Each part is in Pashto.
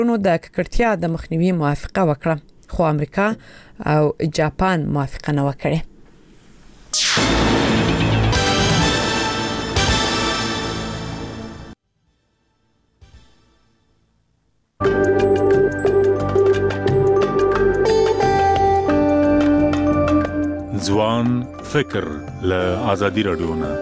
نو د ککړتیا د مخنیوي موافقه وکړه خو امریکا او جاپان موافقه نه وکړه. ځوان فکر له آزادي رادیو نه.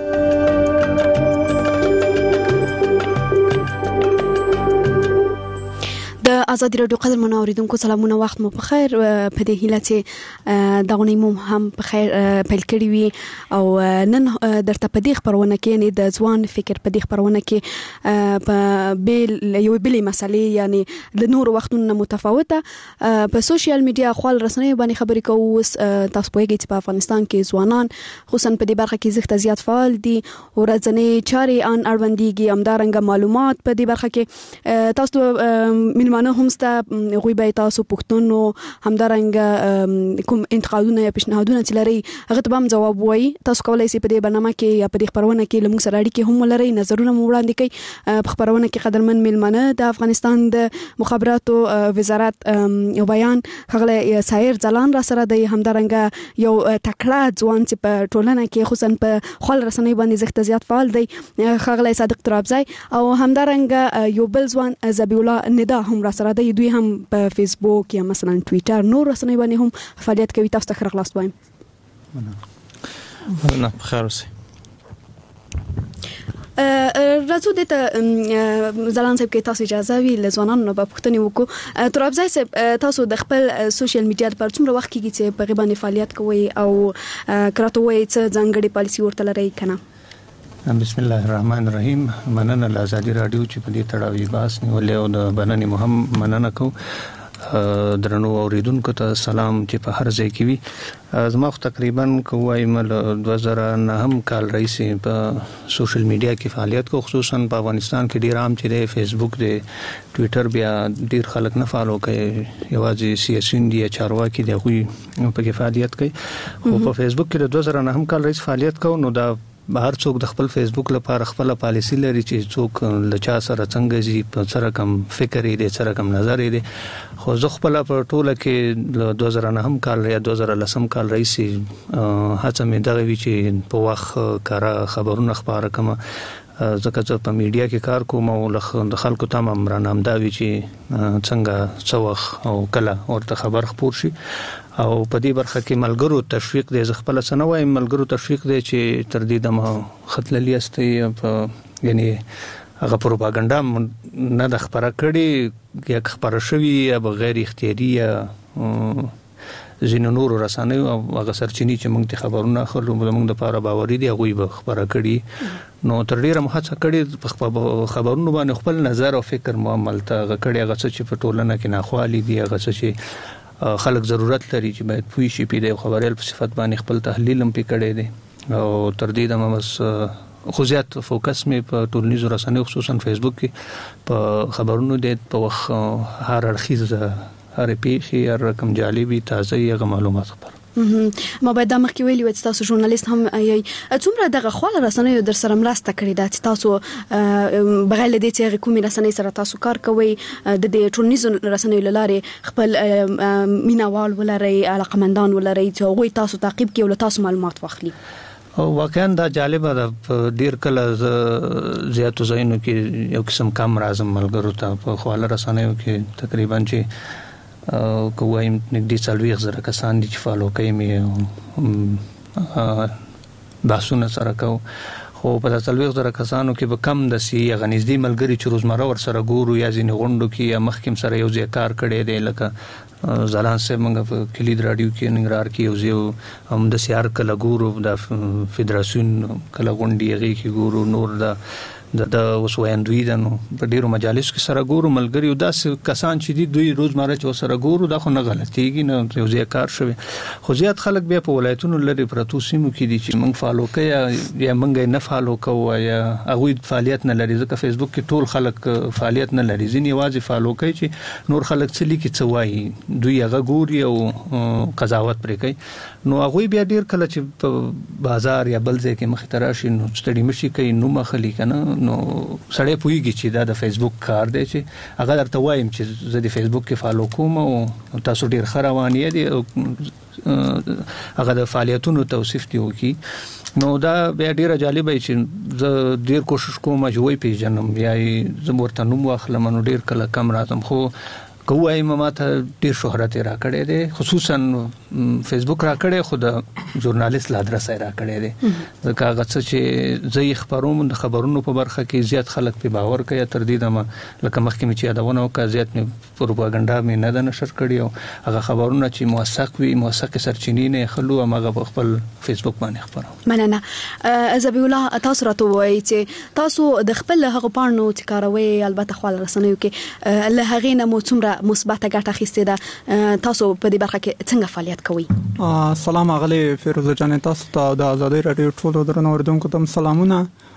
د آزادي رادیو قدر منوریدونکو سلامونه وخت مو په خیر. په دې هیله چې دغه نیمه هم په خیر پیل کړی وي او نن درته په دې خبرونه کې نه د ځوان فکر په دې خبرونه کې په یو بلې مسلې یعنی د نور وختونو متفاوته په سوشل میډیا خپل رسنۍ باندې خبرې کوو. تاسو پوهیږئ چې په افغانستان کې ځوانان خصوصا په دې برخه کې زیات زیات فعال دي او ورځنی چارې ان اړوندېږي همدارنګه معلومات په دې برخه کې تاسو نه هم ستا غوي به تاسو پښتون همدارنګ کوم انتقادونه یا پیشنهادونه چې لري هغه ته هم جواب وایي. تاسو کولای شئ په دې برنامه کې یا په دې خبرونه کې لمونږ سره اړیکې هم ولرئ، نظرونه مو وړاندې کړئ. په خبرونه کې قدرمن میلمانه د افغانستان د مخابراتو وزارت بیان خغله سایر ځلان را سره د همدارنګ یو تکړه ځوان چې په ټولنه کې خصوصا په خپل رسنۍ باندې زیات فعال دی خغله صادق ترابزی او همدارنګ یو بل ځوان زبی الله ندا هم سره دوی هم په فیسبوک یا مثلا ټویټر نور رسنۍ باندې هم فعالیت کوي. تاسو ته ښه راغلاست وایم. نه بخیر اوسئ. راځو د ځلان صاحب کې تاسو اجازه وی لزوانانو په پښتني وکړو. ترابزی صاحب تاسو د خپل سوشل میډیا لپاره څومره وخت کېږي چې په غیبانې فعالیت کوي او کراته وایي چې ځانګړي پالیسي ورته لري کنه؟ بسم الله الرحمن الرحیم. مننه له آزادي رادیو چې په دې تړاو باس نیولې او د بننې مهم مننه کوم. درنو اوریدونکو ته سلام چې په هر ځای کې وي. زما تقریبا کوم 2009 کال راځي په سوشل میډیا کې فعالیت کو، خصوصا په افغانستان کې ډیر عام چې د فیسبوک د ټویټر بیا ډیر خلک نه فالو کوي، یوازې سیاسيون دي چارواکي دي خو په کې فعالیت کوي. خو په فیسبوک کې د 2009 کال راځي فعالیت کو نو دا بهر څوک د خپل فیسبوک لپاره خپل پالیسی لري چې څوک له چا سره څنګه زی په سره کم فکر یې سره کم نظر یې. خو زه خپل په ټوله کې 2009 کال یا 2010 کال رئیسي هڅه مې دغه وی چې په وخت کار خبرونه خبره کوم ځکه چې په میډیا کې کار کوم او د خلکو ته هم رانام دا وی چې څنګه څوخ او کله ورته خبر خپور شي او په دې برخه کې ملګرو تشویق دی. ز خپل سنوي ملګرو تشویق دی چې تر دې دمه خطللی استي په یعنی هغه پروپاګاندا نه د خبره کړي یا خبره شوی یا بغیر اختیاري یا زینو نور رسنۍ او هغه سرچینی چې موږ ته خبرونه اخلو موږ د لپاره باوري دي هغه به خبره کړي. نو تر ډیره مخاطه کړي په خبرونو باندې خپل نظر او فکر معامل ته غکړي هغه چې په ټولنه کې ناخوالي دي هغه چې خلک ضرورت لري چې باید پوي شي په دې خبرېل په صفت باندې خپل تحلیل هم پکړي دي او تر دې د مس خو زیات فوکس مې په ټولنیزو رسنیو خصوصا فیسبوک کې په خبرونو د په وخت هر اړخیزه هر پیښې هر رقم جالبي تازه یې معلومات خبر ما باید د مخکې ویلي و چې تاسو ژورنالیست هم یې څومره دغه خواله رسنیو در سره مرسته کړې ده چې تاسو بغیر له دې چې کومې رسنۍ سره تاسو کار کوئ د دې ټولنیزو رسنیو له لارې خپل مینوال ولرئ علاقمندان ولرئ چې هغوی تاسو تعقیب کړي او له تاسو معلومات واخلي؟ واقعا دا جالبه ده. ډیر کله زیاتو ځایونو کې یو قسم کم راځم ملګرو ته په خواله رسنیو کې تقریبا چې کوم نږدې 40,000 کسان دي چې فالو کوي مې بحثونه سره کو. خو په 40,000 کسانو کې به کم د سی غنځدي ملګری چې روزمره ور سره ګورو یا ځینې غونډو کې یا مخکم سره یو ځای کار کړي دی لکه ځلان سه موږ په کلید رادیو کې ننګرهار کې یو ځای هم د سیار کله ګورو د فدراسیون کله غونډي هغه کې ګورو نور د وسویندوی دنو په ډیرو مجالس کې سره ګورو ملګری او داس کسان چې دوی روزمره چې سره ګورو دا خو نه غلطيږي نه یو ځای کار شوی. خو زیات خلک بیا په ولایتونو لري پرتو سیمو کې دي چې موږ فالو کوي یا موږ نه فالو کوو یا هغه فعالیت نه لري ځکه فیسبوک کې ټول خلک فعالیت نه لري ځینې واځي فالو کوي چې نور خلک څه لیکي څه وایي دوی هغه ګوري او قضاوت پرې کوي. نو هغه بیا ډیر کله چې په بازار یا بل ځای کې مختراشي نو ستړي مشي کوي نو مخلي کنه نو سړی پوهیږي چې دا د فیسبوک کار دی چې هغه درته وایم چې زه د فیسبوک کې فالو کوم او تاسو ډیر ښه روان یې هغه د فعالیتونو توصیف دی وکي نو دا بیا ډیره جالبه چې زه ډیر کوشش کوم چې وای پیژنم یا زه ورته نوم واخلم نو ډیر کله کم راځم خو کوای ما ته ډیر شهرت را کړی دی خصوصا فیسبوک را کړی خو د ژورنالیست لادرسه را کړی دی ځکه هغه څه چې زه خبروم د خبرونو په برخه کې زیات خلک په باور کوي تر دې دمه لکه مخکې چې یادونه وکړه زیات مې پروپاګاندا مې نه د نشر کړی او هغه خبرونه چې موثق وي موثق سرچینې نه خلو هغه په خپل فیسبوک باندې خبرو مننه ذبیح الله تاسو راته وایي چې تاسو د خپل هغه پاڼو چې کاروي البته خپل رسنیو کې له هغه نه مو څومره مثبته ګټه اخیستې ده تاسو په دې برخه کې څنګه فعالیت کوئ سلام اغلی فیروزه جان تاسو ته د آزادۍ رادیو ټولو درنو اوریدونکو ته سلامونه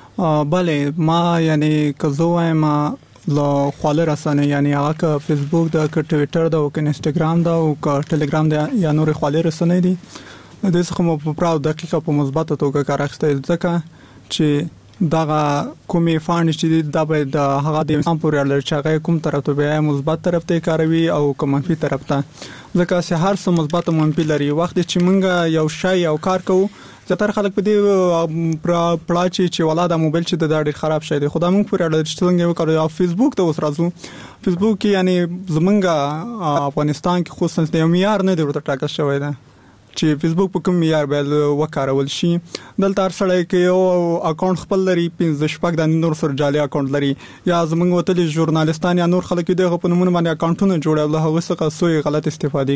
بله ما یعنی کزوای ما له خپل رسنۍ یعنی هغه ک فیسبوک د ک ټوئیټر د او ک انستګرام د او ک ټلګرام د یا نور خپل رسنۍ دي د دې څخه مو په پراو دقیقه په مثبت توګه کار اخیستل ځکه چې دغه کومې فانډ چې دا به د هغه د انسان پورې اړه چې هغه کوم طرف ته به مثبت طرف ته کاروي او کوم منفي طرف ته ځکه چې هر څه مثبت او منفي لري وخت چې موږ یو شی او کار کوو زیاتره خلک په دې پلاچ چې ولاده موبایل چې د ډېر خراب شي دی خدای موږ پورې اړه چې څنګه وکړو او فیسبوک ته اوس راځو فیسبوک کې یعنی زمونږ افغانستان کې خصوصا د معیار نه دی ورته ټاکل شوی دی چې فیسبوک په کوم معیار باندې وکارول شي دلته هر سړی کې یو اکاونټ خپل لري 15 شپږ د نور سره جالي اکاونټ لري یا زمونږ وتلي ژورنالستان یا نور خلک دغه په نمونه باندې اکاونټونه جوړول هغه څخه سوی غلط استفاده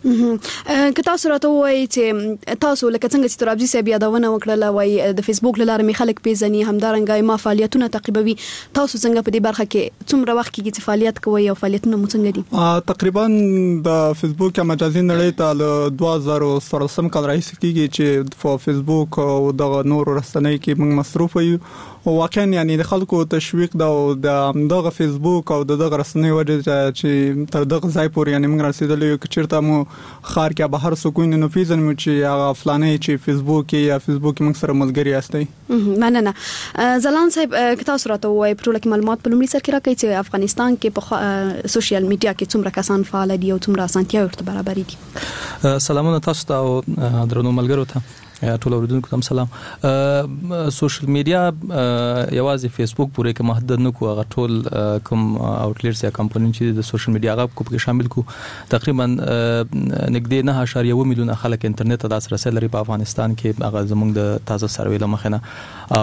کوي که تاسو راته وایي چې تاسو لکه څنګه چې ترابزي صاحب یادونه وکړه وایي د فیسبوک لاره می خلک پیژني همدارنګه ما فعالیتونه تعقیبوي تاسو څنګه په دې برخه کې څومره وخت کې چې فعالیت کوي او فعالیتونه مو څنګه دي تقریبا د فیسبوک مجازي نړۍ ته 2000 کال راځي کېږي چې په فیسبوک او د نور رسنۍ کې موږ مصروف یو او واقعا یعنی د خلکو تشویق دا او د دغه فیسبوک او دغه رسنۍ وجه چې تر دغه ځای پورې یعنی موږ رسیدلی یو چې مو خار کې بهر سکون نه پیژنم چې هغه فلانه چې فیسبوک یا فیسبوک موږ سره ملګری استي مننه زلان صاحب که تاسو راته وایي پرو لکه معلومات په لومړي سر کې راکړئ چې افغانستان کې په سوشل میډیا کې څومره کسان فعال دي او څومره اسانتیا ورته برابر دي سلامونه تاسو ته او درنو ملګرو ته ټول اوریدونکو ته سلام سوشل میډیا یوازې فیسبوک پورې کې محدود نه کو هغه ټول کوم اوټلیټس یا کمپنی چې د سوشل میډیا غو کې شامل کو تقریبا نږدې 9.1 میلیون خلک انټرنیټ ته داسې لري په افغانستان کې هغه زموږ د تازه سروې لمخنه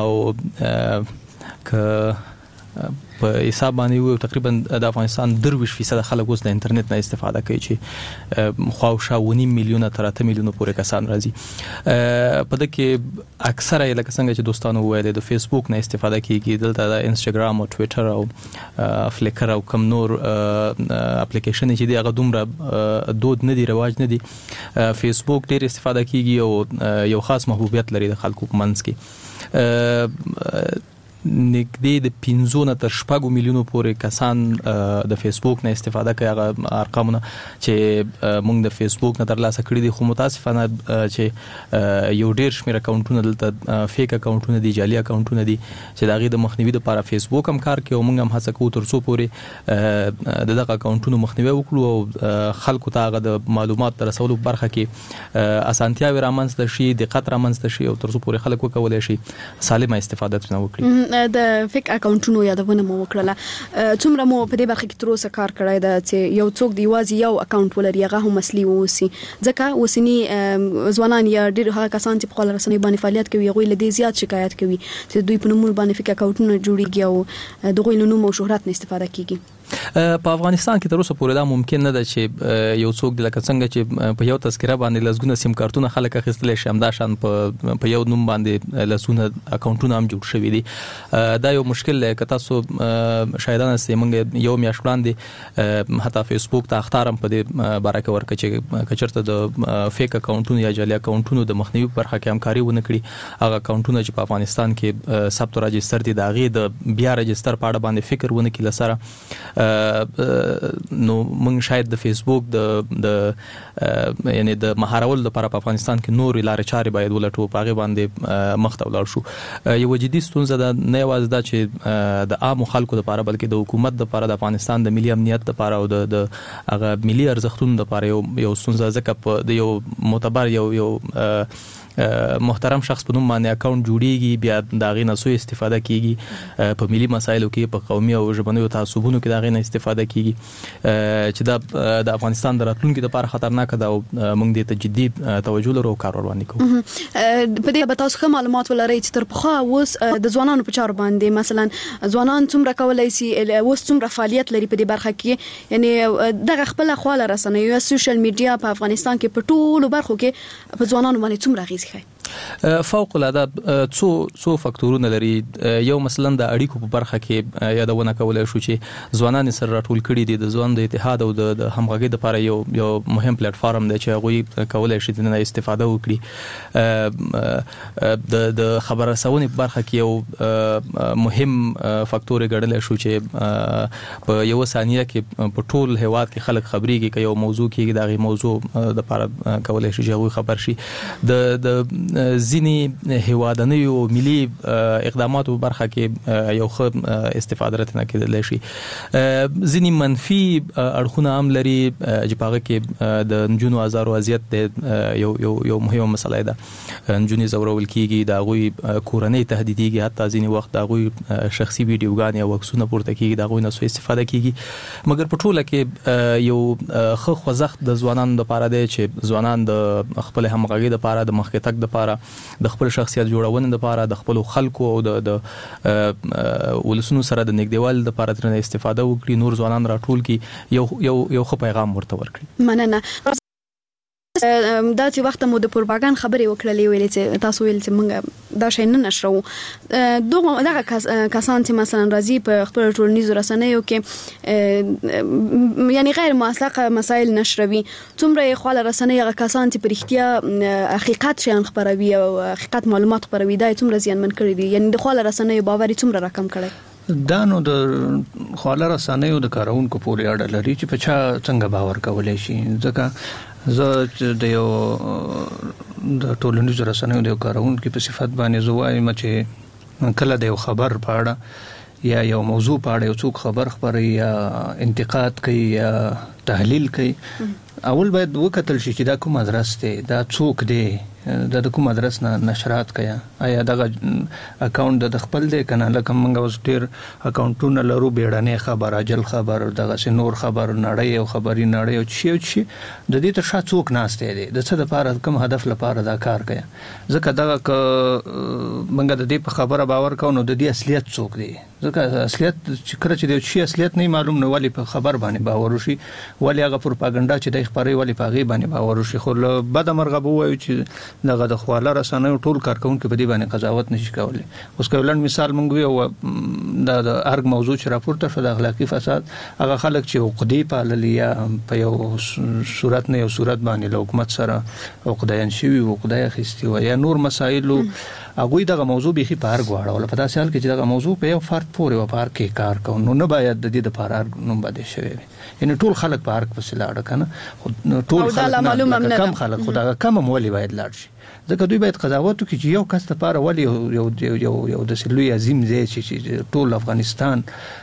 او ک په حساب باندې تقریبا د افغانستان 23% خلک اوس د انټرنیټ نه استفاده کوي چې خواوشا 1.5 میلیون تر 8 میلیون پورې کسان راځي په دغه اکثره لکه څنګه چې دوستانو ویل د فیسبوک نه استفاده کوي دلته د انستګرام او ټوئیټر او فلیکر او کوم نور اپلیکیشن چې دی هغه دومره دود نه دی رواج نه دی فیسبوک ډیر استفاده کوي او یو خاص محبوبیت لري د خلکو په منځ کې نږدې د 15 تر 16 میلیونو پورې کسان د فیسبوک نه استفاده کوي هغه ارقامونه چې موږ د فیسبوک نه ترلاسه کړی دي خو متاسفانه چې یو ډیر شمیر اکاونټونه دلته فیک اکاونټونه دي جعلي اکاونټونه دي چې دغه د مخنیوي لپاره فیسبوک هم کار کوي او موږ هم هڅه کوو ترڅو پورې دغه اکاونټونو مخنیوي وکړو او خلکو ته هغه د معلومات رسولو برخه کې اسانتیاوي رامنځته شي دقت رامنځته شي او ترڅو پورې خلک وکولای شي سالمه استفاده ترې وکړي د فیک اکاونټونو یادونه مو وکړه څومره مو په دې برخه کې تر اوسه کار کړی دا چې یو څوک دی یوازې یو اکاونټ ولري هغه هم مسلي ووسی ځکه وسنی ځوانان یا ډېر هغه کسان چې په خپل رسنۍ باندې فعالیت کوي هغه له دې زیات شکایت کوي چې دوی په نومونو باندې فیک اکاونټونه جوړیږي او دغه له نوم او شهرت نه استفاده کوي په افغانستان کې تر اوسه پورې دا ممکن نه ده چې یو څوک د لکه څنګه چې په یو تذکره باندې لزګونه سیم کارتونه خلک اخیستل شي همدا شان په یو نوم باندې لسونه اکاونټونه هم جوړ شوي دي دا یو مشکل دی که تاسو شاهدانه سي موږ یو میاشت وړاندې حتی فیسبوک ته اختارم په دې باره کې ورکړ چې کچرته د فیک اکاونټونو یا جعلي اکاونټونو د مخنیوي برخه کې همکاري ونه کړي هغه اکاونټونه چې په افغانستان کې ثبت راجستر دي د هغې د بیا راجستر په اړه باندې فکر ونه کړي لسره نو موږ شاید د فیسبوک د یعنی د مهارول لپاره په افغانستان کې نور لارې چارې باید ولټو په هغه باندې مخته ولاړ شو. یو جدي ستونزه ده نه یوازې دا چې د عام خلکو لپاره بلکې د حکومت لپاره د افغانستان د ملي امنیت لپاره او د هغه ملي ارزښتونو لپاره یو ستونزه ځکه په د یو معتبر یو محترم شخص په نوم باندې اکاونټ جوړیږي بیا دا غي نه سوء استفاده کیږي په ملي مسایلو کې په قومي او ژبنیو تعصبونو کې دا غي نه استفاده کیږي چې دا د افغانستان د راتلونکو لپاره خطرناک ده او موږ دې ته جدي توجه لرو او کار روان کوو. په دې به تاسو کوم معلومات ولرئ چې تر پخوا اوس د ځوانانو په چارو باندې مثلا ځوانان څومره کولای شي اوس څومره فعالیت لري په دې برخه کې یعنی دغه خپل خواله رسنۍ او سوشل میډیا په افغانستان کې په ټولو برخو کې په ځوانانو باندې څومره غیږ فوق العاده څو فاکتورونه لري. یو مثلا د اړیکو په برخه کې یادونه کولای شو چې ځوانان سره راټول کړي دي د ځوان د اتحاد او د همغږي لپاره یو مهم پلیټ فارم دی چې هغه کولای شي د استفاده وکړي. د خبر رسونې په برخه کې یو مهم فاکتور ګڼل شو چې په یو ثانیه کې په ټول هیواد کې خلک خبريږي چې یو موضوع کې دغه موضوع د لپاره کولای شي چې هغه خبر شي. د ځینی هیوادنیو ملي اقداماتو برخه کې یو ښه استفاده راتنه کېدل شي. ځینی منفي اړخونه هم لري چې په هغه کې د نجونو ازار وضعیت یو مهمه مسله ده. نجونې زورول کیږي د غوي کورنۍ تهدیدېږي حتی ځینی وخت د غوي شخصي ویډیوګانې او عکسونه پورته کیږي د غوي نه سوء استفاده کیږي. مګر په ټوله کې یو ښه خوځښت د ځوانانو لپاره دی چې ځوانان د خپل همغږي لپاره د مخکې تک لپاره د خپل شخصیت جوړونې لپاره د خپل خلکو او د ولسونو سره د نږدېوالي لپاره ترنه استفاده وکړي. نور ځوانان راټول کی یو ښه پیغام ورته ورکړي. مننه. دا چې وخت مو د پروپاګاندا خبرې وکړلې ویلې چې تاسو ویل چې موږ دا شی نه نشرو دغه کسان چې مثلا راځي په خپل ټولنیزو رسنیو کې یعنی غیر موثقه مسایل نشروي څومره خواله رسنۍ هغه کسان چې په اړتیا حقیقت شیان خبروي او حقیقت معلومات خبروي دا څومره زیانمن کړی دي یعنی د خواله رسنۍ باور څومره راکم کړی. دا نو د خواله رسنیو د کارونکو پورې اړه لري چې په چا څنګه باور کولای شي. ځکه زه د یو د ټولنیزو رسنیو د کارونکو په صفت باندې زوایم چې کله د یو خبر په اړه یا یو موضوع په اړه یو څوک خبر خبري یا انتقاد کوي یا تحلیل کوي اول باید وکتل شي چې دا کوم ادرس دی دا څوک دی د کوم ادرس نه نشرات کوي آیا دغه اکاونټ د خپل دی کنه لکه موږ اوس ډیر اکاونټونه لرو بیړنۍ خبر اجل خبر دغه نور خبر نړۍ او خبري نړۍ او چی د دې ته شات څوک ناشته دی د څه لپاره کوم هدف لپاره دا کار کوي ځکه دغه موږ د دې په خبره باور کوو نو د دې اصلیت څوک دی ځکه اصلیت چې کړه چې د شي اصلیت نه معلوم نو ولی په خبر باندې باور وشي ولی هغه پروپاګاندا چې د خبري ولی په غي باندې باور وشي خو بد مرغه وایي چې دغه د خواله رسنیو ټول کارکونکو په دې باندې قضاوت نشي کولای. اوس کولن مثال مونږ یو د ارګ موضوع چې راپورته شو د اخلاقی فساد هغه خلک چې عقدی پاللی یا په یو صورت نه یو صورت باندې له حکومت سره عقدایان شي عقدای خستی و یا نور مسایل هغه دغه موضوع به په ارګ واړول په داسې حال کې چې دغه موضوع په یو فرد پورې و پار کې کار کوي نو نه باید د دې لپاره ارګ نوم بده شوی یعنی ټول خلک په ارګ پسې لاړ کنه ټول خلک کم خلک خدای کم مولي باید لاړ شي ځکه دوی باید قضاوت وکړي چې یو کس لپاره ولی یو د سلوی عظیم ځای چې ټول افغانستان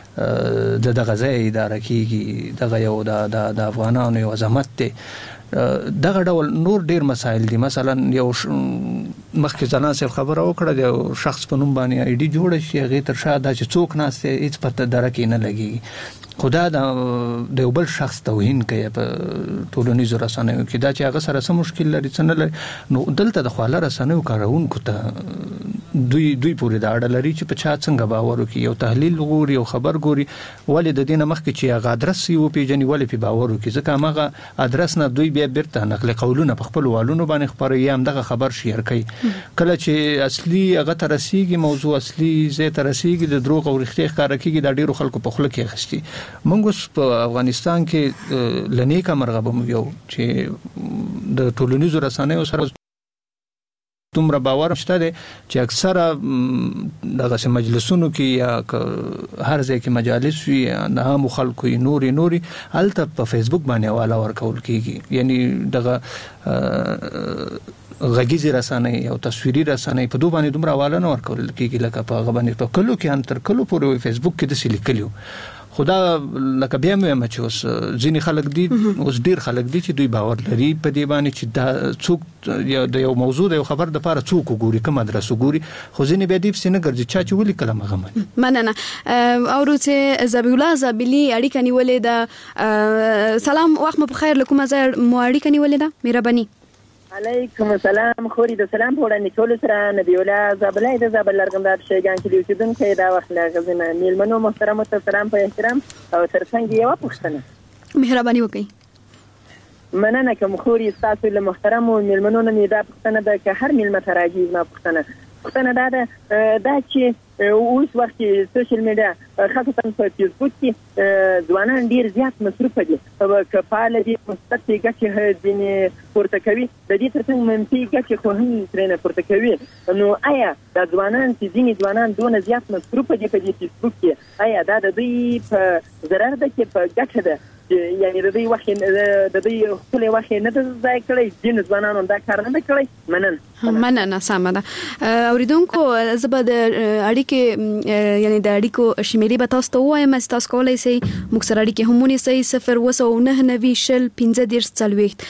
دغه ځای اداره کیږي دغه یو د افغانانو یو عظمت دی دغه ډول نور ډیر مسایل دي مثلا یو مخکې ځناسه خبره وکړه د شخص په نوم باندې آی ډي جوړ شي هغه تر شاده چې څوک ناسته هیڅ پته درکې نه لګي خدا د یو بل شخص توهین کوي په ټولنیزو رسنیو کې دا چې هغه سره سم مشکل لري څنګه لري نو دلته د خواله رسنیو کارونکو ته دوی پورې دا اړه لري چې په چا څنګه باور وکړي یو تحلیل غوري او خبر ګوري ولې د دینه مخکې چې هغه ادرس یو پیجنې ولې په باور وکړي ځکه هغه ادرس نه دوی بیا بیرته نقل قولونه په خپل والونو باندې خبري هم دغه خبر شیر کوي کله چې اصلي هغه ترسيږي موضوع اصلي زه ترسيږي د دروغ او رښتیا ښکار کیږي د ډیرو خلکو په خله کې خستي موږ په افغانستان کې لنیکه مرغه بم یو چې د ټولنیزو رسنیو سره دومره باور شته دی چې اکثره دغه مجلسونو کې یا هر ځای کې مجالس وي نه هم خلکو نوري الته په فیسبوک باندې حواله ورکول کیږي یعنی دغه غږیزي رسانه او تصویري رسانه په دوه باندې دومره حواله نه ورکول کیږي لکه په غبنې په کلو کې ان تر کلو پورې فیسبوک کې د سلیکلیو خدا لکه بیا مې چې اوس ځینې خلک دي اوس ډیر خلک دي چې دوی باور لري په دې باندې چې دا څوک د یو موضوع د یو خبر د لپاره څوک ګوري کوم مدرسه ګوري خو ځینې بیا دې څنګه ګرځي چې ولي کلمه غمن مننه او چې زبی الله زبیلی اړیکه نیولې ده سلام وخت مو بخیر لکم ځای مو اړیکه نیولې ده مهرباني علیکم السلام خوري د سلام په وړاندې ټول سره نبی الله زبلای د زبل لرګندار شیګان کې د اوسیدونکو دا وخت لا غزنه میلمنو محترم ته سلام په احترام او ترڅنګ یو پوښتنه مهرباني وکړئ مننه کوم خوري تاسو له محترم میلمنو نه دا پوښتنه ده چې هر میلمه تراجی ما پوښتنه دا چې اوس وخت سوشل میډیا خاصه په فیسبوک کې ځوانان ډیر زیات مصروف دي او کفاله دي مثبت ګټه دي پورته کوي د دې ترڅنګ منفي ګټه خو هم ترنه پورته کوي نو آیا د ځوانان چې ځینې ځوانان دونه زیات مصروف دي په فیسبوک کې آیا دا د دوی په ضرر ده کې په ګټه ده یعنی د دوی وخت د دوی خپل وخت نه د ځای کړی ځین ځوانانو دا کار نه کړی مننه سمه ده اوریدونکو زبد اړیکې یعنی د اړیکو شمیرې به تاسو ته وایم چې تاسو کولای شئ موږ سره اړیکې همونی سي 0 شل 15 40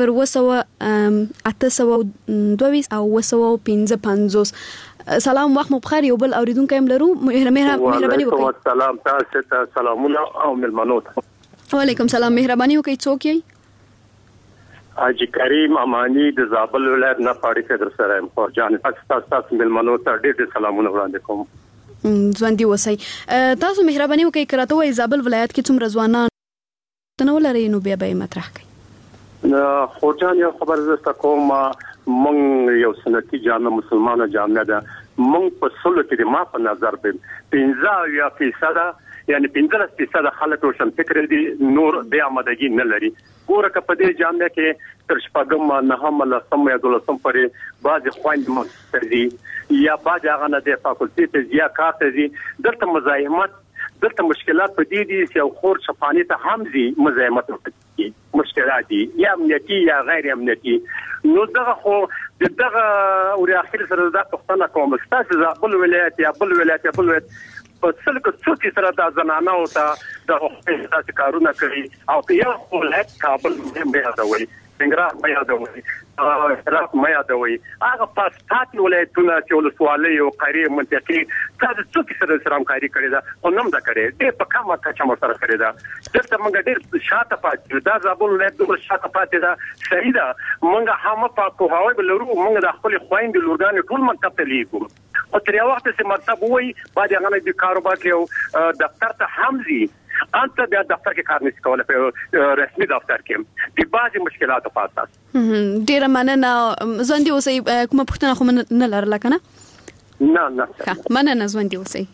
0 او 855 سلام وخت مو بخیر یو بل اوریدونکو هم لرو مهرباني وکړئ سلام تاسو ته سلامونه او ملمنو وعلیکم سلام مهرباني وکړئ څوک یې حاجی کریم امانی د زابل ولایت نه پاړی فدر سره خو جان تاسو ملمنو ته ډېر سلامونه وړاندې کوم ژوندۍ اوسئ تاسو مهرباني وکړئ کراته وای زابل ولایت کې څومره ځوانان تنو لري نو بیا به مطرح کړئ خو جان یو خبر زسته کوم مونږ یو سنتي جامع مسلمانانو جامع ده مونږ په سلو کې ما په نظر به 15% یعنی 15% خلک روشن فکر دي نور د آمادګي نه لري ګوره که په دې جامع کې تر شپږم نه هم له سم یا دولسم پرې بعض خويند مستري یا بعض هغه نه د فاکولټي ته یا کار ته دي دلته مزاحمت دلته مشکلات په دې دي چې خور شفاني ته هم دي مزاحمت کوي مشکلات دي یا امنیتي یا غیر امنیتي نو دغه خو دغه او اخر سره دا پښتنه کوم ستاسو بل ولایت یا بل ولایت په څلکه څوکي سره د زنانه او د حقوقي کارونه کوي او یو ولایت کابل مې یادوي څنګه مې یادوي راک مې یادوي هغه پاستات ولایتونه چې ولسوالۍ او قریه منطقي تاسو څوکي سره همکاري کړې ده او نم دا کړې دې په کومه کچه مو سره کړې ده دلته موږ ډېر شاته پاتې دا زابل ولایت د شاته پاتې ده صحیح ده موږ هم په کوهاوی بلرو موږ د خپل خويند لورګان ټول مکتب ته لیکو او تر یو وخت چې مکتب وای بعد هغه د کاروبار کې دفتر ته حمزي انت بیا دفتر کې کار نشي کولای په رسمي دفتر کې د بعض مشکلات په اساس ډیر مننه ځوندي اوسئ کومه پوښتنه خو نه لرله کنه نه مننه ځوندي اوسئ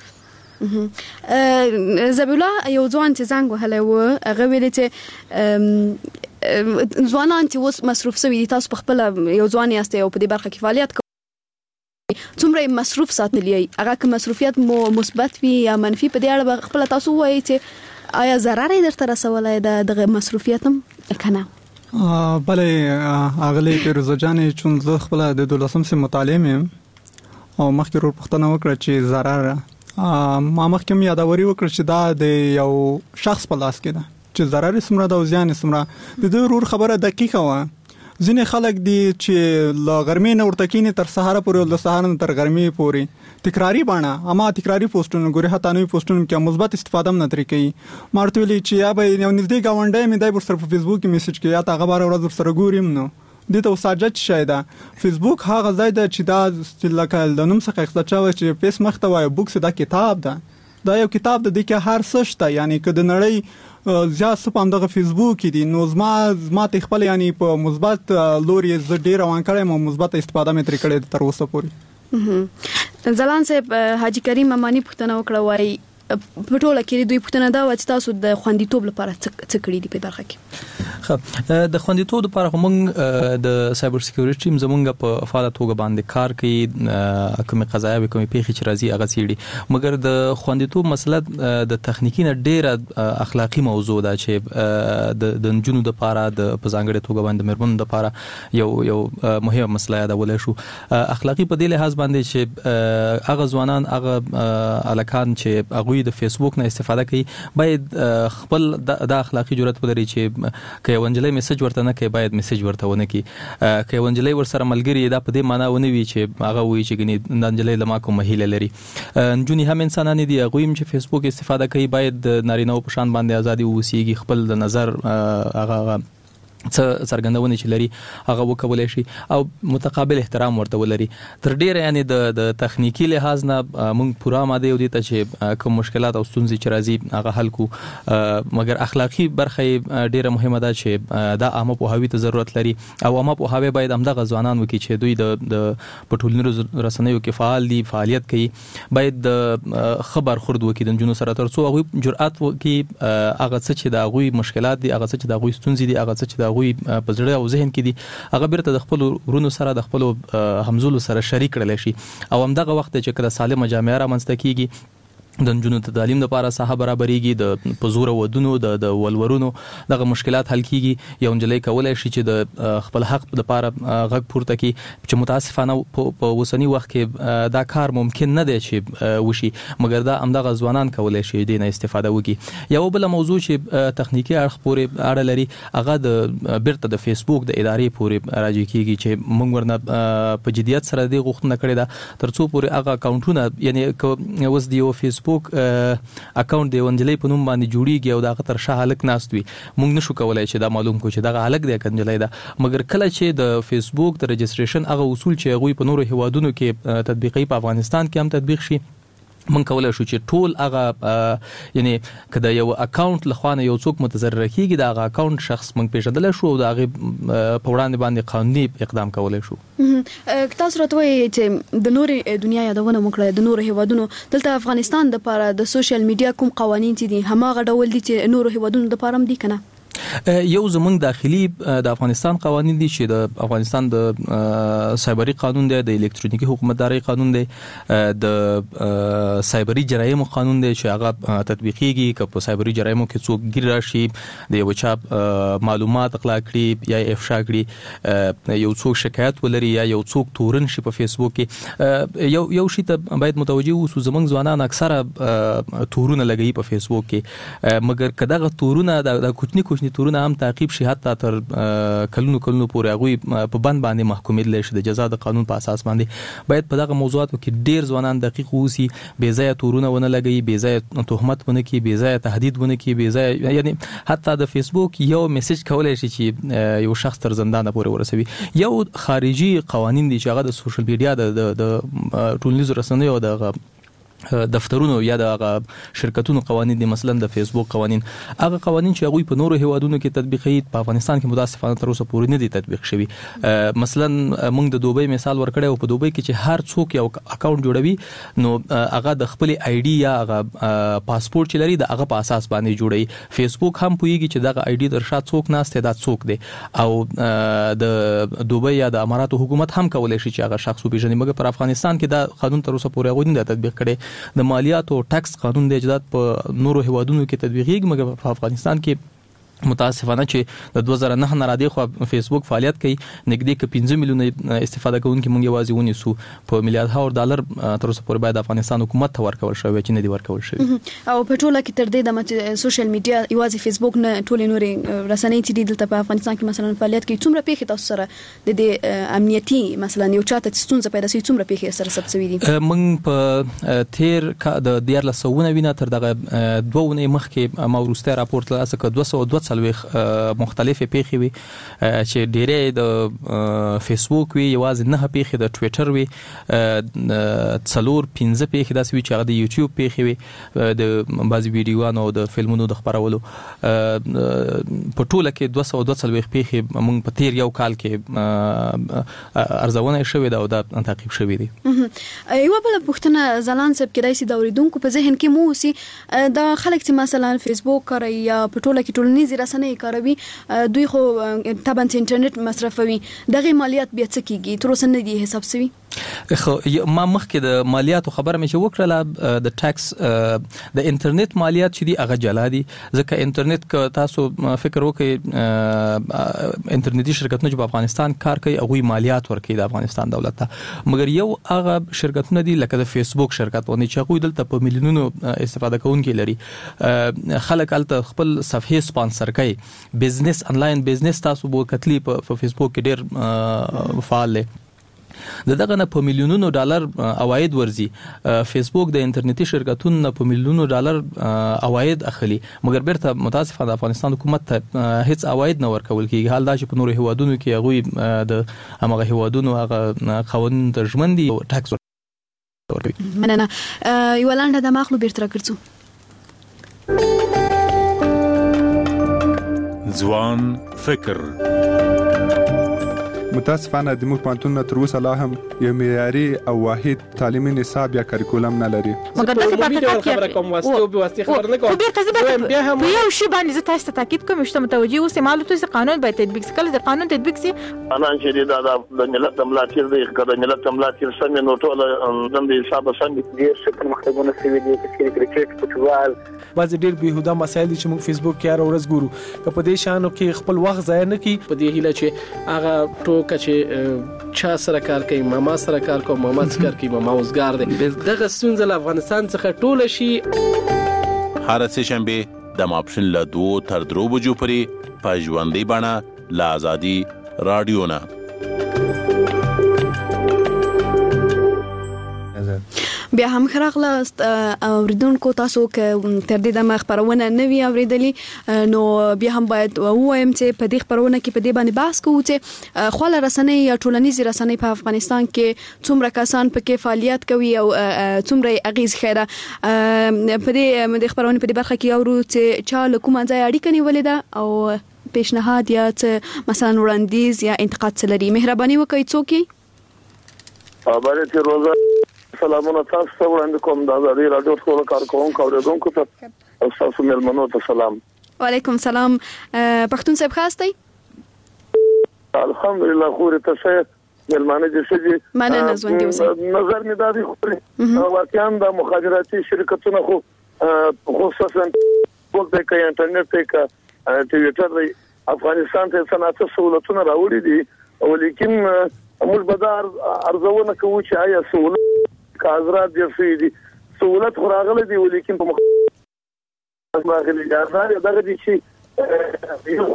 زبیلا یو ځوان چې زنګ وهله و هغه ویل چې ځوانان چې اوس مصروف شوي تاسو په خپل یو ځوان یاست او په دې برخه کې فعالیت څومره مصروف ساتلی هغه که مصروفیت مو مثبت وي یا منفي په دې اړه خپل تاسو وایي چې آیا ضرر یې درته رسولای د مصروفیت هم کنه بلې اغلی پیروزه جانې چون زه خپل د 12 سم مطالعه مې او مخکې ورو پوښتنه وکړه چې ضرر ما مخکې یادوري وکړه چې دا د یو شخص په لاس کې ده چې ضرر سمره د زیان سمره د دې ورور خبره دقیقه و ځینې خلک دي چې ل غرمې نه ورته کینی تر سهار پورې له سهار تر غرمې پورې تکراری باندې اما تکراری پوسټونه ګوري هتا نوې پوسټونه کې مثبت استفاده نه ترې کوي مارته ویلي چې یا به یو نږدې گاونډي مې دای پر سره په فیسبوک کې میسج کوي یا تا خبر ورځ سره ګوریم نو د ته ساجت شایده فیسبوک هغه ځای ده چې دا چې لکه د نوم څخه اخته چا چې پیس محتوی بوکس دا کتاب ده دا یو کتاب د دې کې هر څه شته یعنی که د نړۍ زیات څه په دغه فیسبوک کې دي نو زما ته خپل یعنی په مثبت لوري ز ډیر روان کړم او مثبت استفاده مې تر کړې تر اوسه پورې ځلان صاحب حاجی کریم امانی پښتنه وکړه وای په ټوله کې دوی پوښتنه دا و چې تاسو د خوندیتوب لپاره څه کړی دي په برخه کې؟ د خوندیتوب لپاره موږ د سایبر سکیورټي ټیم زمونږ په فعال توګه باندې کار کوي، کومه قضایا به کومه پیښه چې راځي هغه څیړي، مګر د خوندیتوب مسله د تخنیکی نه ډیره اخلاقی موضوع ده چې د نجونو د لپاره د پزانګړې توګه باندې مرمن د لپاره یو مهمه مسله ده ولې شو اخلاقی په دې لحاظ باندې چې هغه ځوانان هغه الکان چې هغه د فیسبوک نه استفاده کوي باید خپل د اخلاقی جرأت ولري چې که ونجلې میسج ورته نه کوي باید میسج ورته ونه کوي، که ونجلې ور سره ملګری دا په دې معنی ونه وي چې هغه وایي چې ګنې ونجلې لما کوم هیله لري. نجونی هم انسانان دي، هغه هم چې فیسبوک استفاده کوي باید د نارینه په شان باندې ازادي ووسیږي، خپل د نظر هغه څه څرګندونه چې لري هغه وکولای شي او متقابل احترام ورته ولري. تر ډیره یعنی د تخنیکی لحاظ نه موږ پوره ماده یو دي ته چې کوم مشکلات او ستونزې چې راځي هغه حل کو، مګر اخلاقی برخه ډیره مهمه ده چې دا عامه پوهاوی ته ضرورت لري او عامه پوهاوی باید همدغه ځوانان وکړي چې دوی د پټولنیزو رسنیو کې فعال دي، فعالیت کوي، باید خبر خورد وکړي د جنونو سره ترڅو هغه جرأت وکړي هغه څه چې د هغه مشکلات دي، هغه څه چې د هغه ستونزې دي، هغه څه چې د هغه په زړه او ذهن کې دي هغه بیرته د خپل ورونو سره د خپل همزولو سره شریک کړل شي او همدغه وخت چې کله سالمه جامعه رامنځته کیږي د نجونو ته تعلیم لپاره ساحه برابرېږي، د پزور ودونو د ولورونو دغه مشکلات حل کیږي، یو نجلۍ کولای شي چې د خپل حق لپاره غږ پورته کړي چې متاسفانه په اوسنی وخت کې دا کار ممکن نه دی چې وشي، مګر دا همدغه ځوانان کولای شي د نه استفاده وکړي. یو بل موضوع چې تخنیکی اړخ پورې اړه لري هغه د بیرته د فیسبوک د ادارې پورې راځي کیږي چې موږ ورنه په جديت سره د غوښتنه کړې ده ترڅو پورې هغه اکاونټونه یعنی اوس دی فیسبوک اکاونټ دی ونجلې په نوم باندې جوړیږي او دا غتر شاه هلک ناست وي، موږ نشو کولای چې دا معلوم کو چې دا هلک دی کنجلې ده، مګر کله چې د فیسبوک د رجستریشن هغه اصول چې هغه په نورو هوادونو کې تطبیقي په افغانستان کې هم تطبیق شي من کولای شو چې ټول هغه یعنی کله یو اکاونټ لخوانه یو څوک متضرر کیږي دا هغه اکاونټ شخص من پیژندل شو او دا هغه په وړاندې باندې قانوني اقدام کولای شو. تاسو راته وایي چې د نورې دنیا یادونه وکړه د نورو هیوادونو دلته افغانستان د لپاره د سوشل میډیا کوم قوانين دي هماغه ډول دي چې نورو هیوادونو د لپاره هم دي کنه؟ یو زمونږ داخلي د افغانستان قوانين دي چې د افغانستان د سایبری قانون دی، د الکترونیکی حکومتداري قانون دی، د سایبری جرایم قانون دی چې هغه تطبیقيږي که په سایبری جرایمو کې څوک ګیر راشي د یو چا معلومات اغلا کړي یا افشا کړي، یو څوک شکایت ولري یا یو څوک تورن شي په فیسبوک کې، یو شی ته باید متوجه اوسو زمونږ ځوانان اکثره تورونه لګي په فیسبوک کې، مګر کداغه تورونه د کوچنی تورونه هم تعقیب شي حتی تر کلونو پورې هغه په بند باندې محکومیت لشي د جزا د قانون په اساس باندې باید په دغه موضوعاتو کې ډیر ځوانان دقیق اوسي، بې ځای تورونه ونه لګي، بې ځای تهمت ونه کوي، بې ځای تهدید ونه کوي، بې ځای یعنی حتی د فیسبوک یو میسج کولای شي چې یو شخص تر زندان پورې ورسوي. یو خارجي قوانين دي چې هغه د سوشل میډیا د ټولنیزو رسنیو د دفترونو یا د شرکتونو قوانين دي، مثلا د فیسبوک قوانين، هغه قوانين چې هغه په نورو هیوادونو کې تطبیقي په افغانستان کې متاسفانه تر اوسه پورې نه دي تطبیق شوی. مثلا موږ د دوبۍ مثال ورکړی او په دوبۍ کې چې هر څوک یو اکاونټ جوړوي نو هغه د خپل آی ډي یا هغه پاسپورت چې لري د هغه په اساس باندې جوړي. فیسبوک هم پوهیږي چې دغه آی ډي در شات څوک ناشته دا څوک دی او د دوبۍ یا د اماراتو حکومت هم کولای شي چې هغه شخص وپیژني، مګر پر افغانستان کې دا قانون تر اوسه پورې هغه نه تطبیق کړي. د مالیات او ټیکس قانون د اجداد په نورو هیوادونو کې تطبیقیږي، مګر په افغانستان کې متاسفانه چې د 2009 نه را دي خو فیسبوک فعالیت کوي نږدې ک 15 میلیون استفاده کوونکي مونږ یوازې ونیسو په میلیارډ ډالر تر اوسه پورې باید افغانستان حکومت ته ورکول شوی چې نه دی ورکول شوی. او په ټوله کې تر دې د سوشل میډیا یوازې فیسبوک نه ټولې نورې رسنۍ چې دلته په افغانستان کې مثلا فعالیت کوي څومره پیښې تاسو سره د دې امنیتي مثلا یو چاته ستونزه پیدا شي څومره پیښې سره ثبت شوي دي؟ مونږ په تیر د 14 وینا تر دغه 2 ونې مخکې ما ورسته راپورټ لاسه ک 220 مختلفې پیښې وي چې ډېرې د فیسبوک وي، یوازې 9 پیښې د ټویټر وي، 4-5 پیښې داسې وي چې هغه د یوټیوب پیښې وي د بعضې ویډیوانو او د فلمونو د خپرولو. په ټوله کې 242 پیښې موږ په تیر یو کال کې ارزونه شوې ده او دا تعقیب شوې دي. یوه بله پوښتنه ځلان صاحب کېدای شي د اورېدونکو په ذهن کې مو اوسي، دا خلک چې مثلا فیسبوک کاروي یا په ټوله کې ټولنیزې رسنۍ کاروي، دوی خو طبعا انټرنیټ مصرفوي، دغه مالیات بیا څه کیږي؟ تر اوسه نه دي حساب شوي. خو ما مخکې د مالیاتو خبره مې چې وکړله، د ټیکس د انټرنیټ مالیات چې دي هغه جلا دي، ځکه انټرنیټ که تاسو فکر وکړئ انټرنیټي شرکتونه چې په افغانستان کار کوي هغوی مالیات ورکوي د افغانستان دولت ته، مګر یو هغه شرکتونه دي لکه د فیسبوک شرکت باندې چې هغوی دلته په میلیونونو استفاده کوونکي لري، خلک هلته خپل صفحې سپانسر کوي، بزنس انلاین بزنس تاسو به کتلی په فیسبوک کې ډېر فعال دی، دغه نه په میلیونونو ډالر عواید ورزي. فیسبوک د انټرنیټي شرکتونو نه په میلیونونو ډالر عواید اخلي، مګر بیرته متاسفانه د افغانستان حکومت ته هیڅ عواید نه ورکول کیږي. حال دا چې په نورو هیوادونو کې هغوی د همغه هیوادونو هغه قوانین ته ژمن دي او ټاکس ورکوي. مننه. یوه لنډه دمه اخلو، بیرته راګرځو. ځوان فکر. متاسفانه د موږ پوهنتونونه تر اوسه لا هم یو معیاري او واحد تعلیمي نصاب یا کریکولم نه لري. مګر داسې په حقیقت کې خبره کوم واسطه خبر نه کوم. بیا هم یو شی باندې زه تاسو ته تاکید کوم چې متوجي اوسئ، معلومات چې قانون باید تطبیق شي. کله د قانون تطبیق شي انا چې د ملت ملاتړ دی، کله ملت ملاتړ سم نو ټول د حساب سم دي چې مختګونه سوي دي چې کرکټ فوټبال بعض ډېر بهوده مسایل دي چې موږ فیسبوک کې هر ورځ ګورو، که په دې شانو کې خپل وخت ضایع نه کړي. په دې هیله چې هغه ټوکه چې چا سره کار کوي، ماما سره کار کوي، ماما سره کار کوي، ماما اوسګار دی، دغه ستونزه له افغانستان څخه ټوله شي. هر سه شنبه د ماپښین له 2 تر 3 بجو پورې په ژوندۍ بڼه له آزادي رادیو نه. بیا هم خراغله اوریدونکو، تاسو که تر دې دمه خبرونه نه وی اوریدلی نو بیا هم باید وایم چې په دې خبرونه کې په دې باندې بحث کوو چې خپل رسنۍ یا ټولنیزې رسنۍ په افغانستان کې څومره کسان پکې فعالیت کوي او څومره اغیز خیره. په دې خبرونه په دې برخه کې اورو چې چا له کومه ځای اړیکه نیولې ده او پیشنهاد یا مثلا وړاندیز یا انتقاد څه لري. مهرباني وکړئ څوک خبره ته روزه سلامونه تاسو ته وړاندې کوم د آزادي رادیو ټول کارکونکو اوریدونکو ته او تاسو مېلمنو ته سلام. وعلیکم سلام. پښتون صاحب خاص دی؟ الحمدلله خوري ته مېلمانه دي چې مننه ژوند دی اوسه. نظر مې دا دی خو واقعا د مخابراتي شرکتونو خو خصوصا په دې کې انټرنیټ کې ټویټر دی افغانستان ته صنعت سہولتونه راوړي دي، او لیکن موږ به دا ارزونه کوو چې آیا سہولت کاغذات دي سوي سہولت خراغله دي، ولیکن په مخاغلي ځای دغه دي چې یو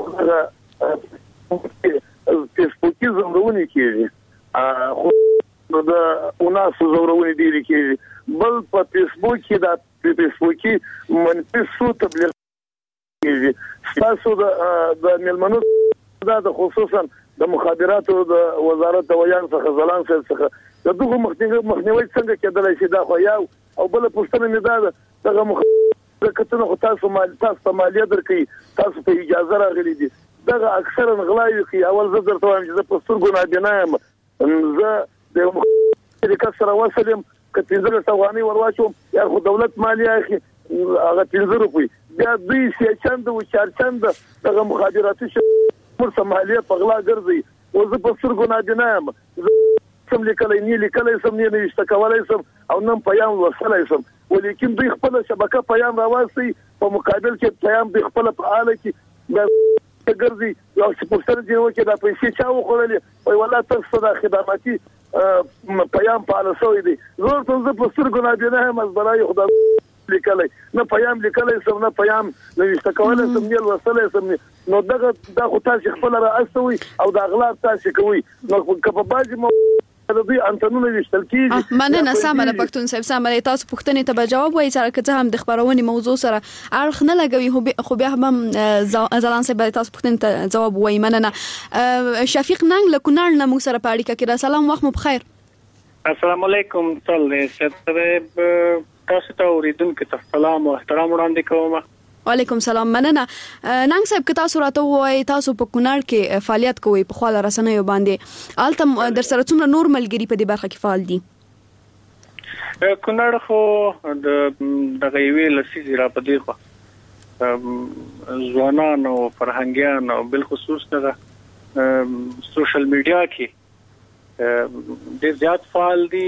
فیسبوکي زمرونی کېږي، خو د اوناس زمرونی دي کېږي، بل په فیسبوک کې دا فیسبوکي منفي صوت تبلیغ کېږي. تاسو د ملمنو دا د خصوصا د مخابراتو د وزارت د ویان څخه ځلان څخه د دغه مخنیوي څنګه کېدلای شي؟ دا خو یو او بل پوښتنه مې دا دغه مخابراتونه خو تاسو ته مالیه درکړي، تاسو ته اجازه راغلي دي، دغه اکثرا غلاوي کوي. اول زه درته وایم چې زه په سترګو نابینا یم، زه د شرکت سره وصل یم، که 15 افغانۍ ورواچوم یا خو دولت مالیه اخلي هغه 15 روپۍ، بیا دوی 3 چنده او 4 چنده دغه مخابراتي ورته مالیه په غلا ګرځي، او زه په سترګو نابینا یم، سم لیکلای نه لیکلای سم نه نشته کولای سم او نن پیام وصلای سم، ولیکن دوی خپل شبکه پیام راوځي په مقابل کې پیام دوی خپل فعال کی د ګرځي یو څه پوښتنه دی چې دا پیسې چا وخورلې وای والله تاسو د خدماتي پیام پاله سوې دي، زه ته په سترګو نابینا یم، برای خدای لیکلای نه پیام لیکلای سم نه پیام نشته کولای سم نه وصلای سم، نو دا خو تاسو خپل راستوي او دا غلط تاسو کوي. نو که په باجی د دوی انتنونه وشتل کیږي. مننه سامه پښتون صاحب. سامه تاسو پوښتنې ته به جواب وایي چې هم د خبرونې موضوع سره اړخ نه لګوي خو بیا هم ځلان صاحب تاسو پوښتنې ته جواب وایي. مننه. شفیق ننګ له کونړ نه موږ سره په اړیکه کې را. سلام وخت مو بخیر. السلام علیکم. تاسو ته اوریدونکو ته سلام او احترام وړاندې کوم. وعلیکم سلام. مننه. ننګ صاحب که تاسو راته وایي تاسو په کونړ کې فعالیت کوئ په خواله رسنیو باندې الته در سره څومره نور ملګری په دې برخه کې فعال دي؟ کونړ خو د غوي لسیزي را په دې خو ځوانان او فرهنګيان او بل خصوص د سوشل میډیا کې ډېر زیات فعال دي.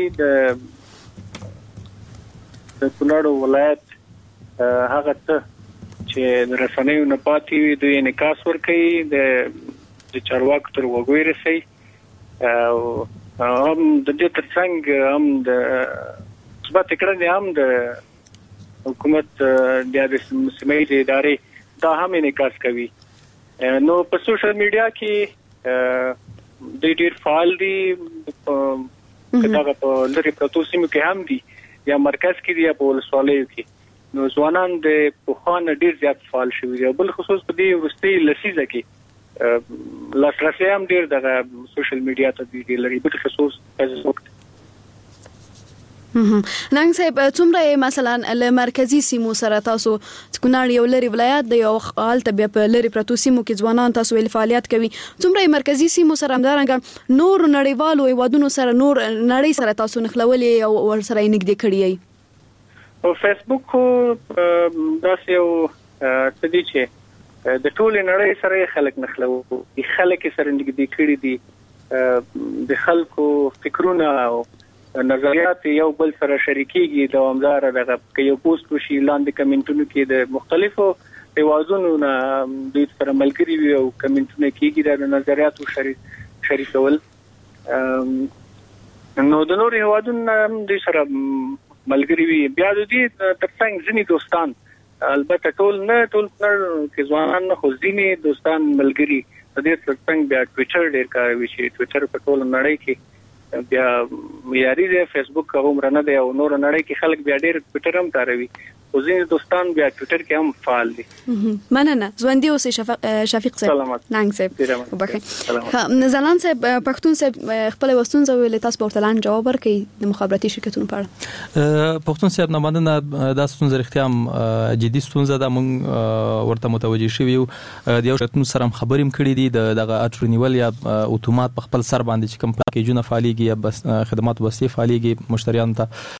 د کونړ ولایت هغه ته چې رسنیو نه پاتې وي دوی انعکاس ورکوي د چارواکو تر وګوي رسي او هم د دې ترڅنګ هم د مثبت کړنې هم د حکومت د سیمې ادارې دا هم انعکاس کوي. نو په سوشل میډیا کې د ډېر فعال دي. کله په لری پروتو سیمو کې هم دي یا مرکز کې دي یا په ولسوالیو کې. نو ځوانان د پوخان ډیر زیات فعال شوي دي. بل خصوص په دې ورستي لسیزه کې لاسرسي هم ډیر د سوشل میډیا ته دی لري. بل خصوص فیسبوک. ننګ صاحب څومره مثلا له مرکزی سیمو سره تاسو کونړ یو لري ولایت دی او حالت بیا په لري پروتو سیمو کې ځوانان تاسو ول فعالیت کوي څومره مرکزی سیمو سره همدارنګ نور نړیوالو هیوادونو سره نور نړۍ سره تاسو نخلولې او ور سره نږدې کړی او فیسبوک داس یو تدې چې د ټول نړۍ سره خلک نخلو خلک سره نږدې کړي دي د خلکو فکرونه او نظریات یو بل سره شریکيږي دوامدار دغه کې یو پوسټ وشي لاندې کمنټونو کې د مختلفو ایوازونو نه د سره ملګری وي او کمنټونه کېږي د نظریاتو شریکول. نو د نور ایوازونو د سره ملګری وي بیا د دې ترڅنګ ځینې دوستان البته ټول کې ځوانان نه خو ځینې دوستان ملګری د دې ترڅنګ بیا ټوئیټر ډېر کاروي چې ټوئیټر په ټول نړۍ کې بیا معیاري دی. فیسبوک کوم رنه دی او نور نړۍ کې خلک بیا ډېر ټوئیټر هم کاروي او ځینې دوستان بیا ټوئیټر کې هم فعال دي. مننه. ژوندۍ اوسئ شفیق صاحب. ننګ صاحب وبخښئ. زلان صاحب پښتون صاحب خپل وستونزه ویل تاسو په ورتلان جواب ورکړئ د مخابراتي شرکتونو په اړه. پښتون صاحب نه مننه. دا ستونزه رښتیا هم جدي ستونزه ده. موږ ورته متوجي شوي یو د یو شرکتونو سره خبرې هم کړې دي دغه اټرنیول یا اتومات په خپل سر باندې چې کوم پاکیجونه فعاليږي یا بس خدمات وسیله فعاليږي مشتریانو ته.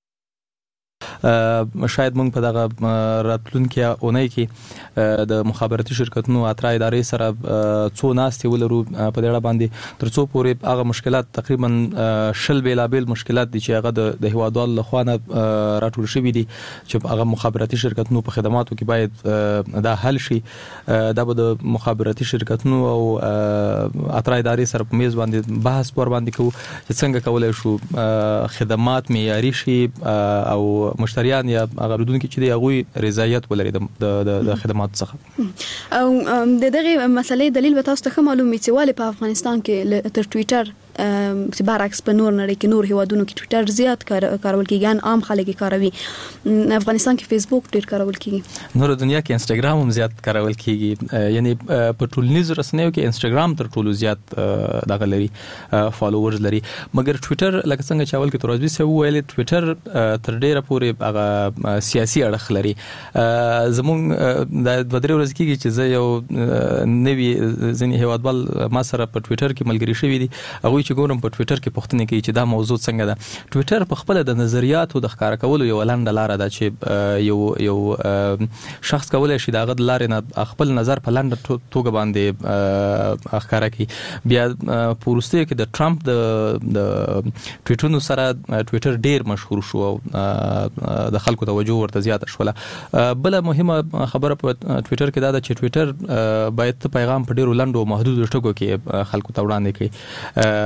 شاید موږ په دغه راتلونکي اونۍ کې د مخابراتي شرکتونو اترا ادارې سره څو ناستې ولرو په دې اړه باندې ترڅو پورې هغه مشکلات تقریبا شل بیلابل مشکلات دي چې هغه د هیوادوالو لخوا نه راټول شوي دي چې هغه مخابراتي شرکتونو په خدماتو کې باید دا حل شي. دا به د مخابراتي شرکتونو او اترا ادارې سره په میز باندې بحث ور باندې کوو چې څنګه کولای شو خدمات معیاري شي او مشتریان یا غوړدونکو چې دی هغه رضایت ولري د خدمات څخه. او د دغه مسلې دلیل به تاسو ته معلومه چې والي په افغانستان کې تر ټوئیټر چې برعکس په نور نړۍ کې نور هیوادونو کې ټوئیټر زیات کارول کیږي عام خلک کاروي. افغانستان کې فیسبوک ډیر کارول کیږي. نور دنیا کې انستګرام هم زیات کارول کیږي. یعنی په ټولنیزو رسنیو کې انستګرام تر ټولو زیات دغه لري فالوورز لري. مګر ټوئیټر لکه څنګه چې اول کې تروزبي سه ویل ټوئیټر تر ډیره پورې هغه سیاسي اړخ لري. زموږ د بدري ورځ کېږي چې زه یو نوی ځینې هیوادوال ما سره په ټوئیټر کې ملګری شوي دي. هغه چې ګورم په ټوئیټر کې پوښتنه کوي چې دا موضوع څنګه ده. ټوئیټر په خپل د نظریاتو د ښکار کولو یو لاندې لار ده چې یو شخص کولای شي دغه لارې نه خپل نظر په لاندې توګه باندې ښکار کوي. بیا پورسته کې د ټرمپ د ټوئیټونو سره ټوئیټر ډیر مشهور شو او د خلکو توجه ورته زیات شوله. بل مهمه خبره په ټوئیټر کې دا ده چې ټوئیټر باید پیغام په ډیرو لنډو محدود ټکو کې خلکو ته وړاندې کړي.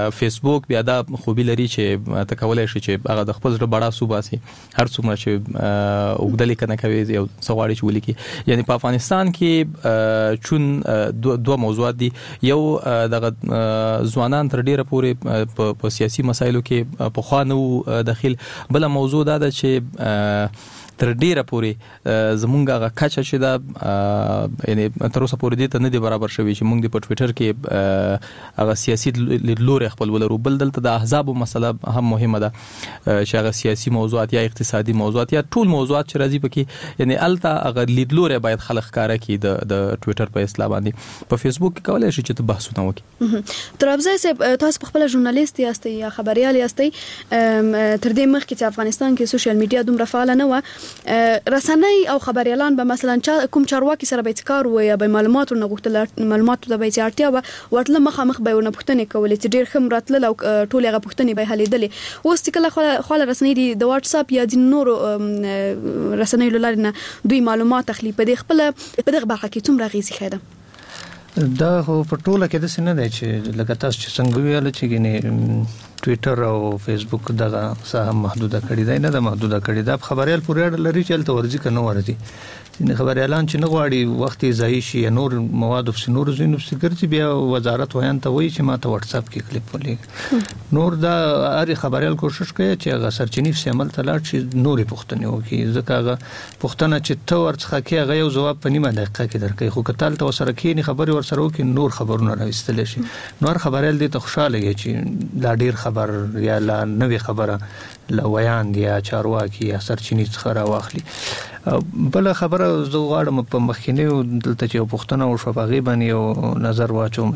فیسبوک بیا دا خوبي لري چې تکولای شي چې هغه د خپل ځړ بڑا صوباسي هر څومره چې وګدلې کنه کوي یو سواړی چې ولیکي یعنی په افغانستان کې چون دوه موضوعات دي یو د ځوانان تر ډیره پورې په سیاسي مسایلو کې په خوانو داخل بل موضوع دا ده چې تر ډیره پورې زمونږ هغه کچه چې دا یعنی تر اوسه پورې دې ته نه دی برابر شوی چې مونږ په ټوئیټر کې هغه سیاسي لوري خپل ولرو بل دلته د احزاب مسله هم مهمه ده چې هغه سیاسي موضوعات یا اقتصادي موضوعات یا ټول موضوعات چې راځي پکې یعنی الته هغه لیدلوري باید خلک کار کوي د ټوئیټر په اصطلاح باندې په فیسبوک کې کولای شي چې بحثونه وکړي ترابزه صاحب تاسو خپل ژورنالیست یاستئ یا خبريال یاستئ تر دې مخکې چې افغانستان کې سوشل میډیا دومره فعال نه و رسنۍ او خبريالان به مثلا کوم چارواکي سره به کار و یا به معلوماتو نه غوښتل معلوماتو د به اړتیا و ورتله مخامخ به ونه پښتنې کولې چې ډېر خم راتل او ټول هغه پښتنې به حلیدلې اوس چې کله خو رسنۍ د واتس اپ یا د نورو رسنۍ لاره نه دوی معلومات اخلي په دې خپل په دغه برخه کې څومره غیزي خیده دا په ټوله کې د سینه دی چې لکه تاسو چې څنګه ویل چې ګنې ټوئیټر او فیسبوک دغه ساحه محدوده کړی دی نه د محدوده کړی دا خبريال پورې اړه لري چې تل ورځي کنه ورځي نه خبريالان چې نه غواړي وخت ضایع شي نور مواد او نور زینو سګرځي بیا وزارت وایي ته وایي چې ما ته واتس اپ کې کلیپ ولې نور دا هر خبريال کوشش کوي چې هغه سرچینی استعمال تلاټ شي نورې پښتنې وکي ځکه هغه پښتنه چې ته ورڅخه کې هغه یو جواب په نیمه دقیقه کې درکې خو کتل ته سره کې نه خبري ورسره وکي نور خبرونه راوستل شي نور خبريال دې ته خوشاله وي چې لا ډیر خبر یا لا نوې خبره لویان یا چارواکي یا سرچینی څخه راوخلي بل خبره زه غواړم په مخکینه دلته چې پښتنه او شفاغي باندې یو نظر واچوم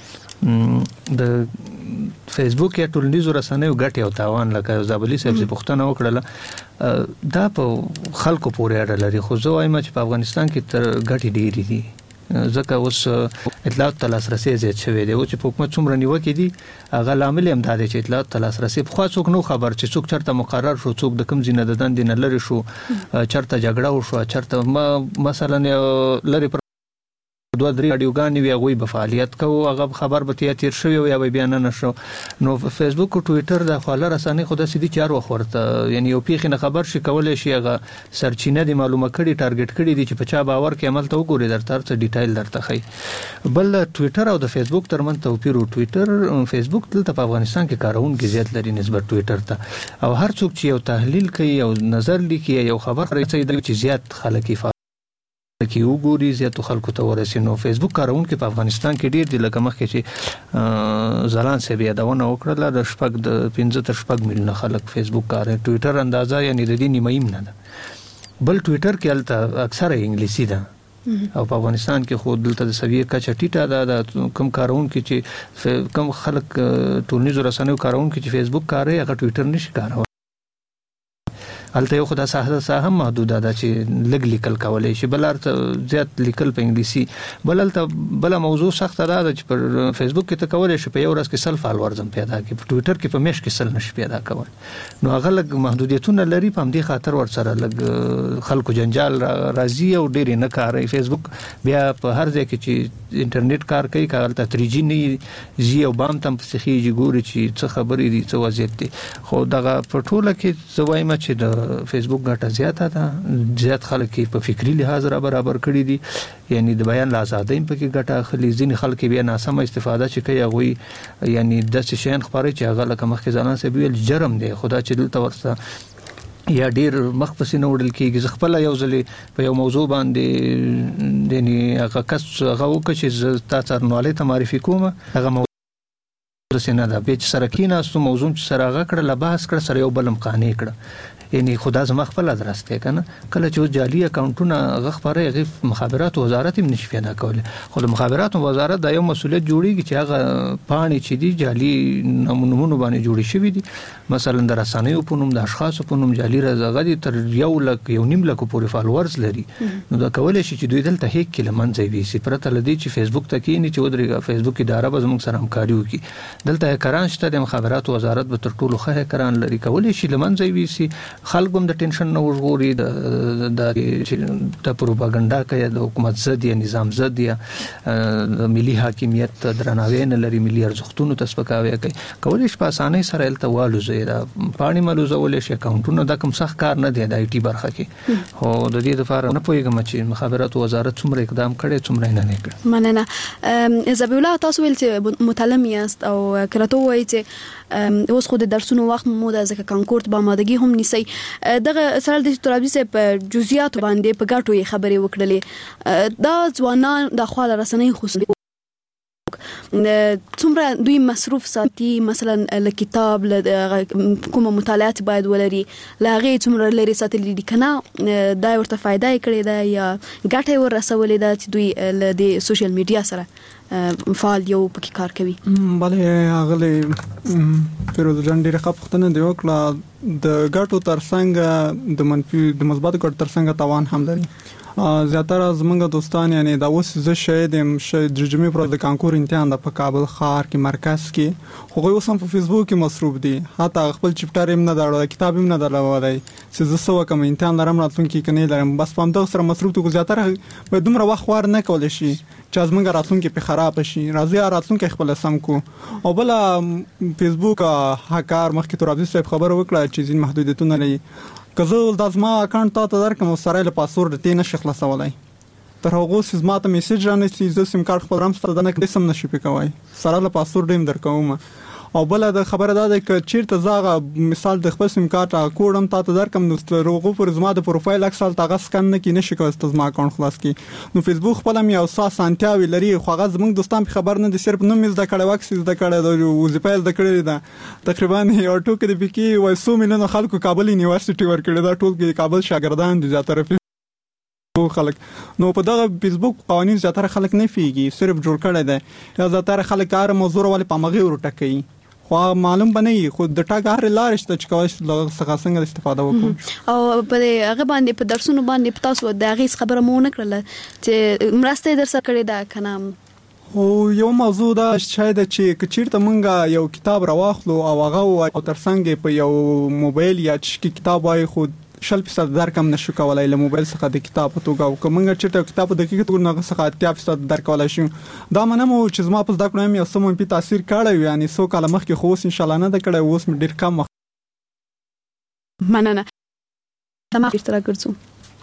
چې د فیسبوک یا ټولنیزو رسنیو ګټي او تاوان لکه زابلی صاحب پښتنه وکړه دا په خلکو پورې اړه لري خو زه وایم چې په افغانستان کې تر ګټي ډېری دي ځکه اوس اطلاعات تلاسرسي زیات شوی دی او چې حکومت څومره نیوکې دي هغه لامل هم دا دی چې اطلاعات تلاسرسي خو څوک نو خبر چې څوک چرته مقرر شو څوک د کم زینه ددن دین لري شو چرته جګړه وشو چرته مثلا لري دوه درې رادیوګانې وی غوي په فعالیت کوي هغه خبر به تیر شوی یا به بیان نه شو نو فیسبوک او ټوئیټر د خپل رسنۍ خو د سړي چارو خورته یعنی یو پیخنه خبر شي کولای شي هغه سرچینه دی معلومه کړي ټارګټ کړي دي چې په چا باور کې عمل ته وګوري درته څه ډیټیل درته خي بل ټوئیټر او د فیسبوک ترمن توپیر او ټوئیټر فیسبوک دلته په افغانستان کې کارون کې زیات لري نسبت ټوئیټر ته او هر څوک چې یو تحلیل کوي او نظر لیکي یو خبر راځي چې زیات خلک کې وګوري زیاتو خلکو ته ورسي نو فیسبوک کارونکو په افغانستان کې ډیر دي لکه مخکې چې ځلان سه بیا داونه وکړه د شپږ د 15 تر شپږ میلیون خلک فیسبوک کاروي ټوئیټر اندازه یعنی د دې نیمه نه ده بل ټوئیټر کې الته اکثره انګلیسي ده او په افغانستان کې خو دلته د سویه کچه ټیټه ده کم کارونکو چې کم خلک ټولنیزو رسنیو کارونکو چې فیسبوک کاروي هغه ټوئیټر نشي کاروي الته یو خدای ساحه هم محدوده ده چې لګ لیکل کولای شي بلارته زیات لیکل په انګلیسي بل موضوع سخت ده چې پر فیسبوک کې ته کولای شي په یو ورځ کې 100 فالوورز هم پیدا کړي په ټوئیټر کې په میش کې 100 نشي پیدا کول نو هغه لګ محدودیتونه لري په همدې خاطر ورسره لګ خلکو جنجال راځي او ډیر نه کاروي فیسبوک بیا په هر ځای کې چې انټرنیټ کار کوي کارته 3G نه زی او بام تم په سخیږي ګوري چې څه خبرې دي څه وضعیت دي خو دغه په ټوله کې زوایم چې د فیسبوک ګټه زیاته ده زیات خلک په فکری لحاظ را برابر کړی دي یعنی د بیان آزادۍ په کې ګټه اخلي ځین خلک بیا ناسمه استفاده چې کوي هغه یعنی د څه شین خبرې چې هغه لکه مخکې ځانان سه ویل جرم دی خدا چې دلته ورسره یا ډیر مخفسینه وړل کېږي خپل یو ځلې په یو موضوع باندې یعنی هغه کس هغه وکړي چې تاسو نوالې ته معرفي کوم هغه سینه دا به سره کیناستو موضوع سره هغه کړه لباس کړه سره یو بلم قانې کړه یعنی خدا زما خپل درسته کنه کله چې جعلي اکاونټونه غخبره غف مخابرات وزارت هم نشي پیدا کوله خو د مخابرات وزارت د یو مسولیت جوړیږي چې هغه پانی چې دی جعلي نمونه باندې جوړی شوی دي مثلا د رسنیو په نوم د اشخاصو په نوم جعلي رزغه دي تر 1 لک 1.5 لک پورې فالوورز لري نو دا کولای شي چې دوی دلته هیڅ کله منځي وي سي پرته لدی چې فیسبوک ته کې نه چې ودرېږي فیسبوک اداره به زموږ سره همکاري وکړي دلته کران شته د مخابرات وزارت به تر ټولو ښه کران لري کولای شي لمنځي وي سي خلک هم د ټینشن نه ورغوري د پروپاګاندا کوي د حکومت ضد یا نظام ضد یا د ملي حاکمیت درناوی نه لري ملي ارزښتونو ته سپکاوی کوي کولای شي په اسانۍ سره التوالو زیرا پانی ملوزول شي اکاونټونه د کوم سخت کار نه دی د آی ټي برخه کې او د دې لپاره نه پوهیږم چې مخابرات وزارت څومره اقدام کړي څومره نه کړي. مننه. زبیح الله تاسو ویل چې متعلم یاست او کله ته وایي چې اوس خو د درسونو وخت مو د ځکه کانکورت به آمادګي هم نیسي دغه سره د ترابي سه په جزئیات باندې په ګټو خبرې وکړلې دا ځوانان د خپل رسنۍ خصوصي څومره دوی مصروف ساتي مثلا له کتاب له کومه مطالعات باید ولري لاغه څومره لري ساتلې دي کنه دا ورته فائدہ کړي دا یا ګټه ورسولې دا چې دوی د سوشل میډیا سره فعال یو پکې کار کوي. بله اغله فیروز جان ډیره خپختنه دی وکړه د ګټو ترڅنګ د منفي د مثبت ګټو ترڅنګ توان هم لري. زیاتره زمونږ دوستان یعنی دا اوس زه شاید جرجمي پر د کانکور امتحان د په کابل ښار کې مرکز کې خو اوس هم په فیسبوک کې مصروف دي حتی خپل چپټر هم نه درلود کتاب هم نه درلود چې زه سو کوم امتحان لرم راتلونکي کې نه لرم بس په همدغه سره مصروف دي زیاتره به دومره وخت وار نه کول شي چې زمونږ راتلونکي په خراب شي راځي راتلونکي خپل سم کو او بل فیسبوک هکار مخکې ترابزي صاحب خبر وکړه چې ځین محدودیتونه لري کزه د ازما اکاونټ ته درکم سره له پاسورډ ته نه شخص خلاصولای تر هغه سیزما ته میسج رانه چې زه سیم کارت خپل رم سره دنه قسم نشي پکوي سره له پاسورډ هم درکوم او بل د خبره ده چې چیرته زاغه مثال د خپل سیم کارت کوډم ته درکم نو روغو پر زما د پروفایل اکسل تاغه سکن نه کی نشي کوست زما اکاونټ خلاص کی نو فیسبوک خپل هم یو سانتیاوي لري خو غز موږ دوستان په خبر نه دي صرف نو مز د کړه واکس د کړه د وظیفه د کړه ده تقریبا یو ټوک د بکی وای 100 میلیون خلکو کابل یونیورسيټي ورکړه دا ټول کې کابل شاګردان دي زیاتره خلک نو په دغه فیسبوک قوانین زیاتره خلک نه فیږي صرف جوړ کړي دي یا زیاتره خلک کار موضوع ولې پامغه ورټکې خو معلوم بنئ خو د ټاګه لار شته چې کوم څنګه استفاده وکړو او په هغه باندې په درسونو باندې تاسو د هغه خبره مو نه کړل چې مرسته درس کړی دا کنه او یو موضوع دا شاید چې چیرته مونږه یو کتاب راواخلو او هغه او ترڅنګ په یو موبایل یا چې کتاب وای خو 100% درکم نشو کولای له موبایل څخه د کتاب په توګه او کومه چیرته کتاب د دقیقه توګه نه څخه 80% درکولای شو دا منم چې زما په ځکه نو یو سم په تاثیر کړی یعنی سو کال مخکې خو ان شاء الله نه د کړی اوس ډیر کم مننه تمام اشتراک ګرځو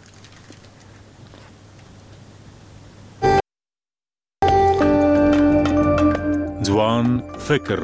ځوان فکر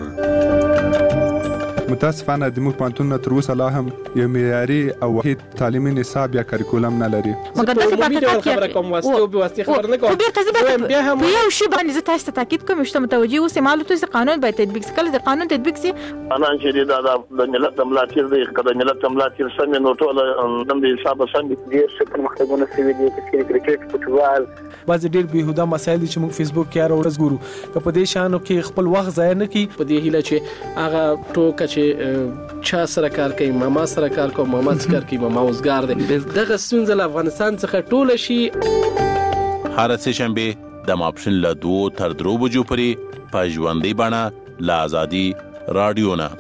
متاسفانه د موږ پانتون تر اوسه لا هم یو معیاري او واحد تعلیمي نصاب یا کریکولم نه لري مګر دغه خبره کوم واسطه خبر نه کوم بیا هم یو شی باندې زه تاسو ته تاکید کوم چې متوجي اوسه معلومات چې قانون باید تطبیق کړي د قانون تطبیق سي انا چې دا د ملت ملاتیر دی کله ملت ملاتیر سم نو ټول د حساب سم دي چې په مختلفونه سوي دي چې کرکټ فوتبال بعض ډیر بهوده مسایل چې موږ فیسبوک کې هر ورځ ګورو که په دې شانو کې خپل وخت ضایع نه کړي په دې هیله چې هغه ټوکه چې چا سره کار کوي ماما سره کار کوي ماما سره کار کوي ماما اوسګار دی دغه ستونزه له افغانستان څخه ټوله شي هر سه شنبه د ماپښین له 2 تر 3 بجو پورې په ژوندۍ بڼه لا ازادي رادیو نه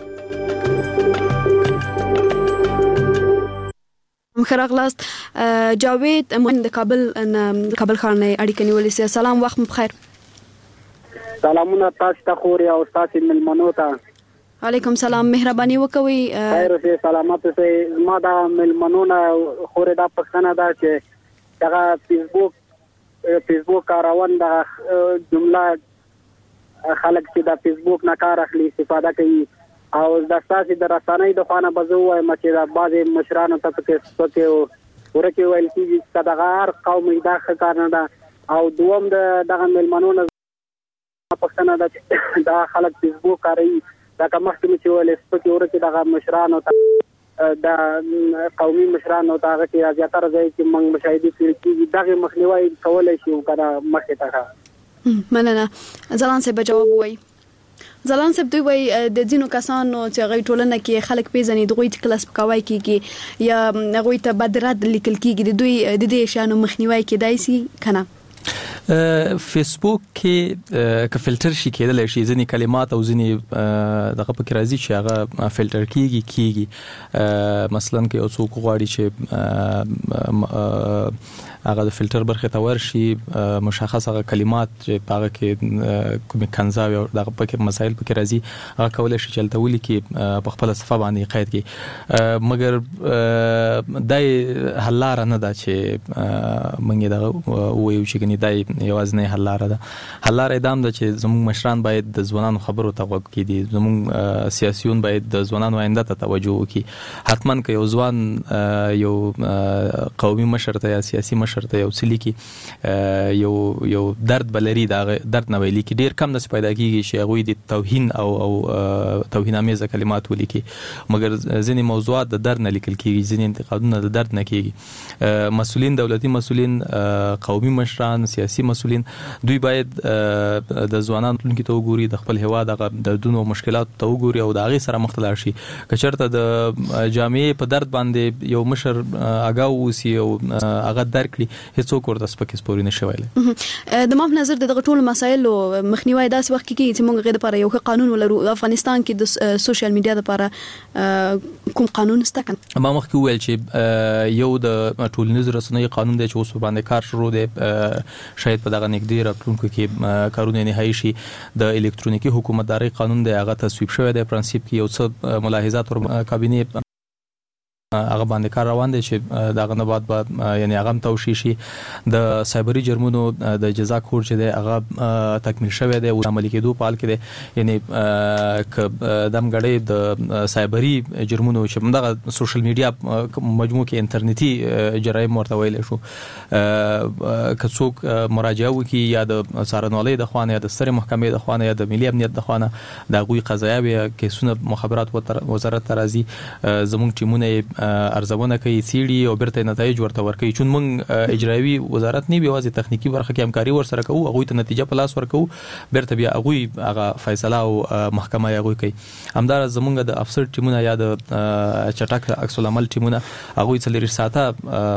مخراغلاست جاوید من د کابل ښار نه اړیکه نیولې سي سلام وخت بخیر سلامونه تاسو ته خوري او تاسو ملمنو ته علیکم سلام مهرباني وکوي خیر اوسه سلامت اوسه ما دا ملمنو نه خوري دا پښتنه دا چې دا فیسبوک کاروان دا جمله خلک چې دا فیسبوک نه کار اخلي استفاده کوي او د تاسو د رسنۍ د خانه بزوي چې دا بعض مشرانو ته پکې ورکه ویل کیږي چې دا غار قومي دا ښکار نه ده او دوم دغه ملمنو نه پښتنه دا خلک فیسبوک کوي دا کوم چې ولې پکې ورکه دغه مشرانو ته دا قومي مشرانو ته هغه چې زیاتره ځای چې موږ مشاهده کړی دغه مخنیوي کولای شي کړه مخه تا مننه ځلان سه جواب وای ځلان سه دوی وای د ځینو کسانو چې غي ټولنه کې خلک پیژنې دغه ټ کلاس پکوي کیږي یا هغه ته بدرات لیکل کیږي دوی د دې شانو مخنیوي کېدای شي کنه فیسبوک کې ک فلټر شي کېدل شي ځینې کلمات او ځینې دغه پکې راځي چې هغه فلټر کیږي مثلا کې یو څوک غواړي چې هغه د فلټر برخه ته ورشي مشخص هغه کلمات چې هغه کې کومې کنځاوي او دغه پکې مسایل پکې راځي هغه کولای شي چې تلولي کې په خپل صفه باندې قید کړي مګر دای حلار نه دا چې مونږ دغه وایو چې کني دای یوازې نه حلار ده حلار ادم ده چې زموږ مشران باید د ځوانانو خبرو ته غوږ کړي زموږ سیاسيون باید د ځوانانو آینده ته توجه وکړي حتما که یو ځوان یو قومي مشر ته یا سیاسي مشر ته یو څلی کې یو درد بلري دا درد نه ویلي کې ډیر کم نس پیدا کیږي چې هغه د توهین او توهین امیزه کلمات ولیکي مګر ځینې موضوعات د درد نه لیکل کیږي ځینې انتقادونه د درد نه کیږي مسؤلین دولتي مسؤلین قومي مشران سیاسي مسؤلین دوی باید د ځوانانو ټولنې ته وګوري د خپل هوا د دردونو او مشکلاتو ته وګوري او د هغه سره مخ ته لاړ شي کچرته د جامعې په درد باندې یو مشر اگاو وسی او هغه درک هیڅوک ورته سپکې سپوري نشي ویلای د ما په نظر دغه ټول مسایل مخنیوي داسې وخت کې چې موږ غوډه لپاره یو قانون ولرو افغانستان کې د سوشل میډیا لپاره کوم قانون سته کنه ما مخکې ویل چې یو د ټولنیز رسنۍ قانون دی چې اوس باندې کار شروع دی شاید په دغه نګدي راتلونکو کې کارونه نهایی شي د الکترونیکی حکومتداري قانون دی هغه تصویب شوی دی پرنسپ کې یو څه ملاحظات ور کابینه هغه باندې کار روان دی چې دغه نه بعد یعنی هغه توشي شي د سایبری جرمونو د جزا کور چې دی هغه تکمیل شوی دی او عملي کېدو په حال کې دی یعنی دم غړې د سایبری جرمونو چې دغه سوشل میډیا مجموعه کې انټرنیټي جرایم ورته ویل شو کڅوک مراجعه وکي یا د څارنوالۍ د خوانه یا د ستر محکمې د خوانه یا د ملي امنیت د خوانه د غوي قضایي کیسونه مخابرات وزارت ترازی زموږ ټیمونه ارزونه کوي سیډي او برته نتایج ورته ورکوي چې موږ اجرایي وزارت نه بیوازي تخنیکی برخه کې همکاري ورسره کوو هغه ته نتیجه په لاس ورکوو برته بیا هغه فیصله او محکمه هغه کوي همدار زمونږ د افسر ټیمونه یا د چټک عکس العمل ټیمونه هغه څلری ساته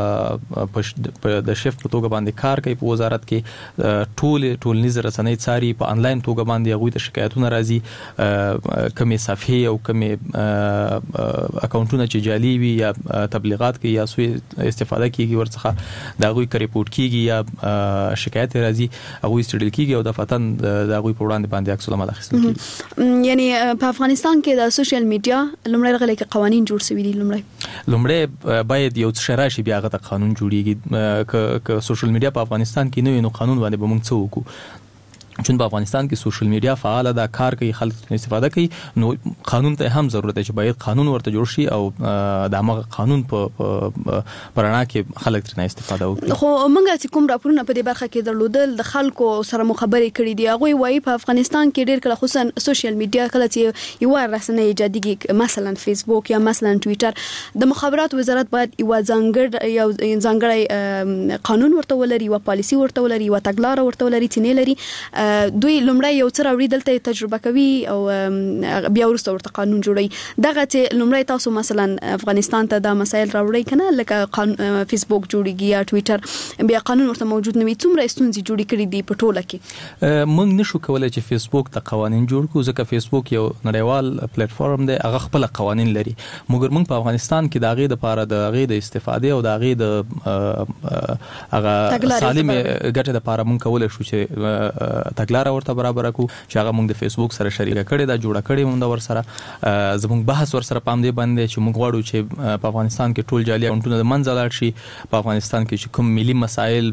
د شیفت په توګه باندې کار کوي په وزارت کې ټولنیز رسنۍ څاري په انلاین توګه باندې هغه ته شکایتونه راځي کمې صفحې او کمې اکاونټونه چې جعلي وي یا تبلیغات کوي یا سوء استفاده کیږي ورڅخه دا غوي ریپورت کیږي یا شکایت راځي هغه استډل کیږي او د فتن دا غوي په وړاندې باندې عکس العمل اخیستل کیږي یعنی په افغانستان کې د سوشل میډیا لومړی غلې کې قوانين جوړ شوي دي لومړی باید یو څه راشي بیا غته قانون جوړیږي ک سوشل میډیا په افغانستان کې نو قانون باندې به موږ څه وکړو چون په افغانستان کې سوشل میډیا فعال ده کار کوي خلک استفاده کوي نو قانون ته هم ضرورت دی چې باید قانون ورته جوړ شي او د هغه قانون په پرانا کې خلک ترنه استفاده وکړي خو موږ چې کوم راپورونه په دې برخه کې درلودل د خلکو سره مخابرې کړې دي هغه وایي په افغانستان کې ډېر کله خصوصا سوشل میډیا کله چې یو رسنۍ ایجاديږي مثلا فیسبوک یا مثلا ټوئیټر د مخابرات وزارت باید یو ځانګړی قانون ورته ولري او پالیسی ورته ولري او تګلارې ورته ولري چې نه لري دوی لومړی یو څه راوړي دلته تجربه کوي او بیا ورسته ورته قانون جوړي دغه چې لومړی تاسو مثلا افغانستان ته دا مسایل راوړي کنه لکه فیسبوک جوړیږي یا ټوئیټر بیا قانون ورته موجود نه وي څومره ستونزې جوړې کړې دي په ټوله کې موږ نشو کولای چې فیسبوک ته قوانين جوړ کړو ځکه فیسبوک یو نړیوال پلیټ فارم دی هغه خپل قوانين لري مګر موږ په افغانستان کې د هغه لپاره د هغه د استفادې او د هغه د هغه سالم ګټه لپاره موږ کولای شو چې تګلارې ورته برابر کو چې هغه موږ د فیسبوک سره شریک کړي دا جوړه کړي موږ ور سره زموږ بحث ور سره پام دی باندې چې موږ غواړو چې په افغانستان کې ټول جعلي اکاونټونه د منځ لاړ شي په افغانستان کې چې کوم ملي مسایل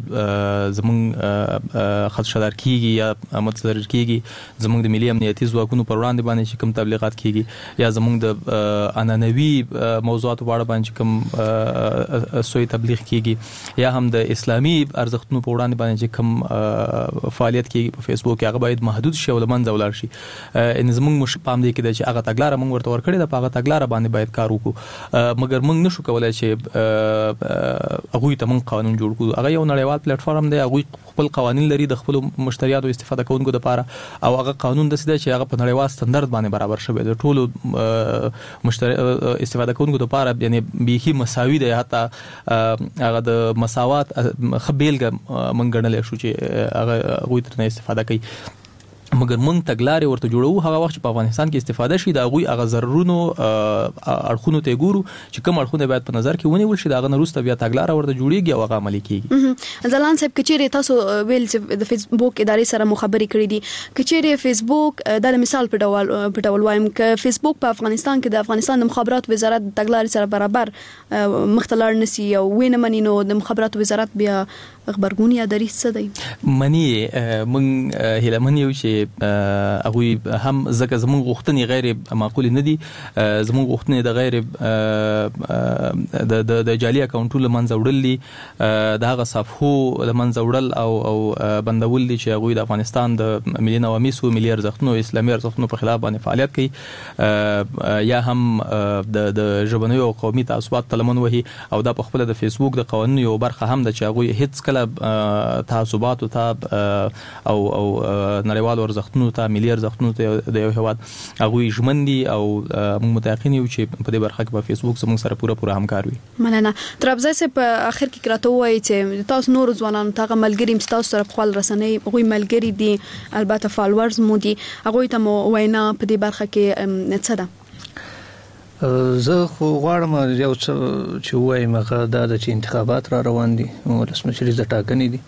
زموږ خدشدار کیږي یا متضرر کیږي زموږ د ملي امنیتي ځواکونو پر وړاندې باندې چې کوم تبلیغات کیږي یا زموږ د عنعنوي موضوعاتو په اړه باندې کوم سوء تبلیغ کیږي یا هم د اسلامي ارزښتونو په وړاندې باندې چې کوم فعالیت کیږي په فیسبوک کې هغه باید محدود شي او لمنځه ولاړ شي. ان زموږ مش پام دی کې چې هغه تګلارې موږ ورته ورکړې ده، په هغه تګلارې باندې باید کار وکړو، مګر موږ نشو کولای چې هغه ته موږ قانون جوړ کړو. هغه یو نړیوال پلیټ فارم دی، هغه خپل قوانین لري د خپل مشتریاتو استفاده کوونکو لپاره، او هغه قانون د سده چې هغه په نړیوال ستاندرد باندې برابر شوی د ټولو مشتری استفاده کوونکو لپاره، یعنی به مساوي دی، حتی هغه د مساوات خبيلګه مونږ غنلې شو چې هغه غوي ترنه استفاده کوي. مګر مونږ تګلارې ورته جوړو هغه وخت په افغانستان کې استفاده شي د غوي هغه ضرورونو اړخونو ته ګورو چې کوم اړخونه باید په نظر کې ونیول شي، دا غن روسته بیا تګلارې ورته جوړیږي او هغه عملي کیږي. ځلان صاحب کچېره تاسو ویل چې د فیسبوک ادارې سره مخابري کړې دي، کچېره فیسبوک د مثال په ډول وایم ک فیسبوک په افغانستان کې د افغانستان د مخابرات وزارت د تګلارې سره برابر مختلار نسی او وینه منینو د مخابرات وزارت بیا خبرګون یا درې څه دی منی مونږ هله منی یو چې هغه هم زکه زموږ غوښتنې غیر معقول نه دي، زموږ غوښتنې د غیر د جعلي اکاونټونو لمنځه وړل دي، د هغه صفحو لمنځه وړل او بندول دي چې هغه د افغانستان د ملي نواميسو ملي ارزښتونو اسلامي ارزښتونو په خلاف باندې فعالیت کوي، یا هم د ژبنیو او قومي تعصبات تلمن وهي، او دا په خپل د فیسبوک د قوانینو یو برخه هم د چې هغه هیڅ کله تعصبات او نړیوال ارزښتونو ته ملي ارزښتونو ته د یو هواد هغه ژمندي، او موږ متأکد یو چې په دې برخه کې په فیسبوک زموږ سره پوره همکار وي. مننه. تر ابزه سه په اخر کې کراته وایي چې تاسو نور ځوانان ته ملګری تاسو سره په خپل رسنۍ غوي ملګری دي، البته فالوورز مو دي، هغه ته مو وینا په دې برخه کې څه ده؟ زه خو غواړم یو څه چې وایم هغه دا چې انتخابات را روان دي او رسمي د ټاکنې دي،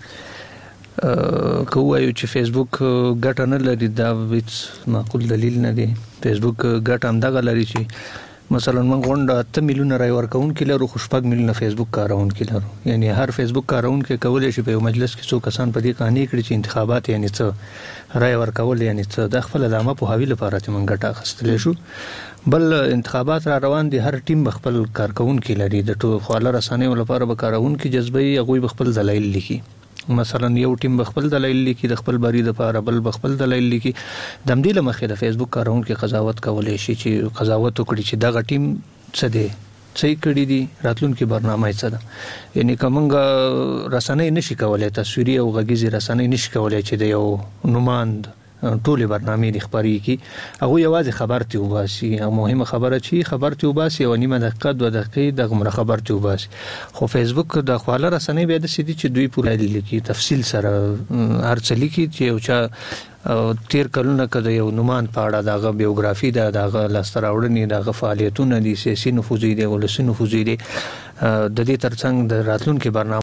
کوایو چې فیسبوک ګټه نه لري دا هیڅ معقول دلیل نه دی. فیسبوک ګټه هم دغه لري چې مثلا موږ غونډه 8 میلیونه رای ورکون کې لرو، خو 8 میلیونه فیسبوک کارون کې لرو، یعنی هر فیسبوک کارون کې کولای شي په مجلس کې څو کسان په دې قانې کړي چې انتخابات یعنی څه رای ورکول یعنی څه د خپل عامه په حوالې لپاره چې موږ ګټه اخیستل شو. بل انتخابات را روان دي، هر ټیم خپل کارکون کې لري، د ټولو خواله رسنیو لپاره به کارون کې جذبي هغه خپل دلایل لیکي، مثلا یو ټیم خپل دلایل لیکي د خپل بری لپاره، بل خپل دلایل لیکي. د دې لمخې د فیسبوک کارون کې قضاوت کولای شي چې قضاوت وکړي چې دغه ټیم څه دی، څه کړی دي، راتلونکي برنامه څه ده. یعنی کومه رسنۍ نشي کولای، تصویري او غږیزي رسنۍ نشي کولای چې د یو نوماند ټولې برنامې د خبري کی هغه یوازې خبر ته وباسي، او مهمه خبره چې خبر ته وباسي او نیمه دقیقه 2 دقیقې د غمره خبر ته وباسي. خو فیسبوک د خواله رسنۍ به د سیدي چې دوی پوره لیکي تفصیل سره هر څه لیکي چې یو چا تیر کلونه کده یو نومان پاړه دغه بیوګرافي دغه لاستراوړنې دغه فعالیتونه دي، سیاسي نفوذ دي، ولسی نفوذ دي، د دې ترڅنګ د راتلونکو برنامه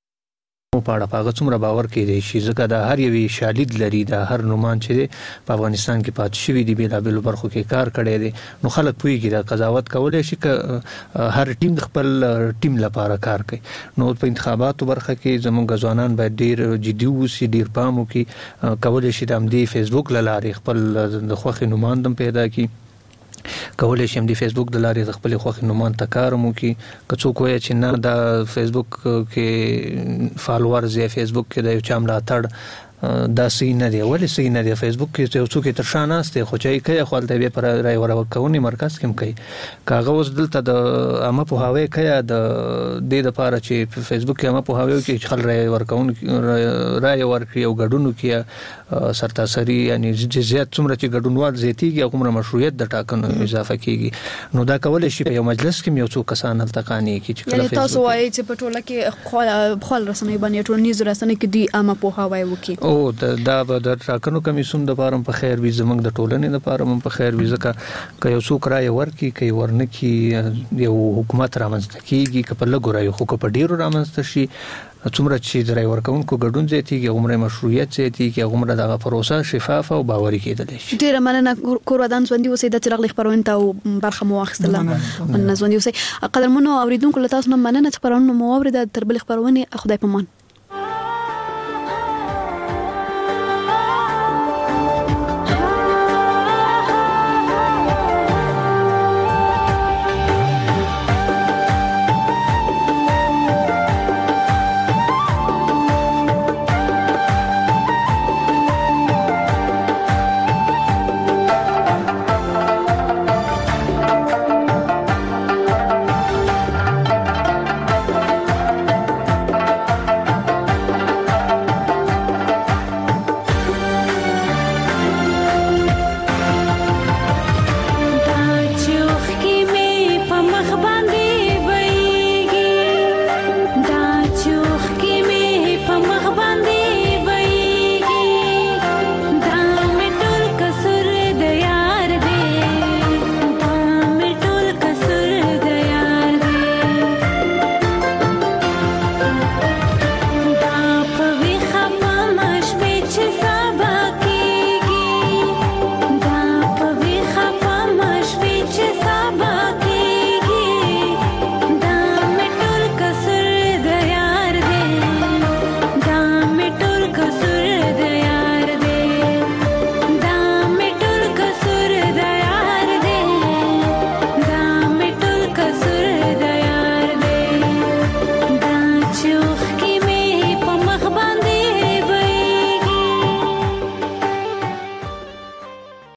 پاړه پاغه څومره باور کوي شي، ځکه دا هر یو شالید لري، دا هر نومان چې په افغانستان کې پات شوی دی بیلابل برخو کې کار کړی دی، نو خلک پویږي دا قضاوت کولای شي ک هر ټیم خپل ټیم لپاره کار کوي. نو په انتخاباتو برخه کې زموږ ځوانان باید ډیر جدي اوسي، ډیر پام وکړي، کولای شي د دې فیسبوک لاره خپل د خوخي نوماندم پیدا کړي، کولای شي د فیسبوک د لارې خپل خوخي نومان تکار مو کی کڅو کوی چې نه د فیسبوک کې فالوورز یا فیسبوک کې د یو چا ملاتړ دا سین نه دی، ولې سین نه دی؟ فیسبوک کې یو څوک تر شاناسته خو چې کوي خپل ته پر رای ورکونې مرکز کې کوي، کاغه اوس دلته د امه په هاوی کوي د دې لپاره چې فیسبوک کې امه په هاوی کې خل رای ورکون رای ورکړي او ګډونو کې سرتاسري یعنی زیات څومره چې ګډونوال زیاتیږي هغه مشروعیت د ټاکنو اضافه کیږي. نو دا کولای شي په یو مجلس کې یو څو کسان التقانی کې چې کله تاسو وایي چې په ټوله کې خپل رسنۍ باندې ټولنیز رسنۍ کې دی امه په هاوی وکي او دا به د ټاکنو کمیسیون د پاره په خیر وي، زمنګ د ټولنې د پاره په خیر وي، ځکه که یو څوک رای ورکي کوي ورنکي یو حکومت رامنځته کیږي، که په لګو رای خو په ډیرو رامنځته شي، څومره چې د رای ورکونکو ګډون زیاتیږي عمره مشروعیت زیاتیږي، عمره دغه پروسه شفاف او باوري کېدلی شي. ډیره مننه کور ودان ژوندۍ اوسئ د چرغ خبرونه ته برخه مو واخیستله، مننه ژوندۍ اوسئ. قدرمنو اوریدونکو له تاسو نه مننه چې خبرونه مو اورید، تر بل خبرونه خدای پامان.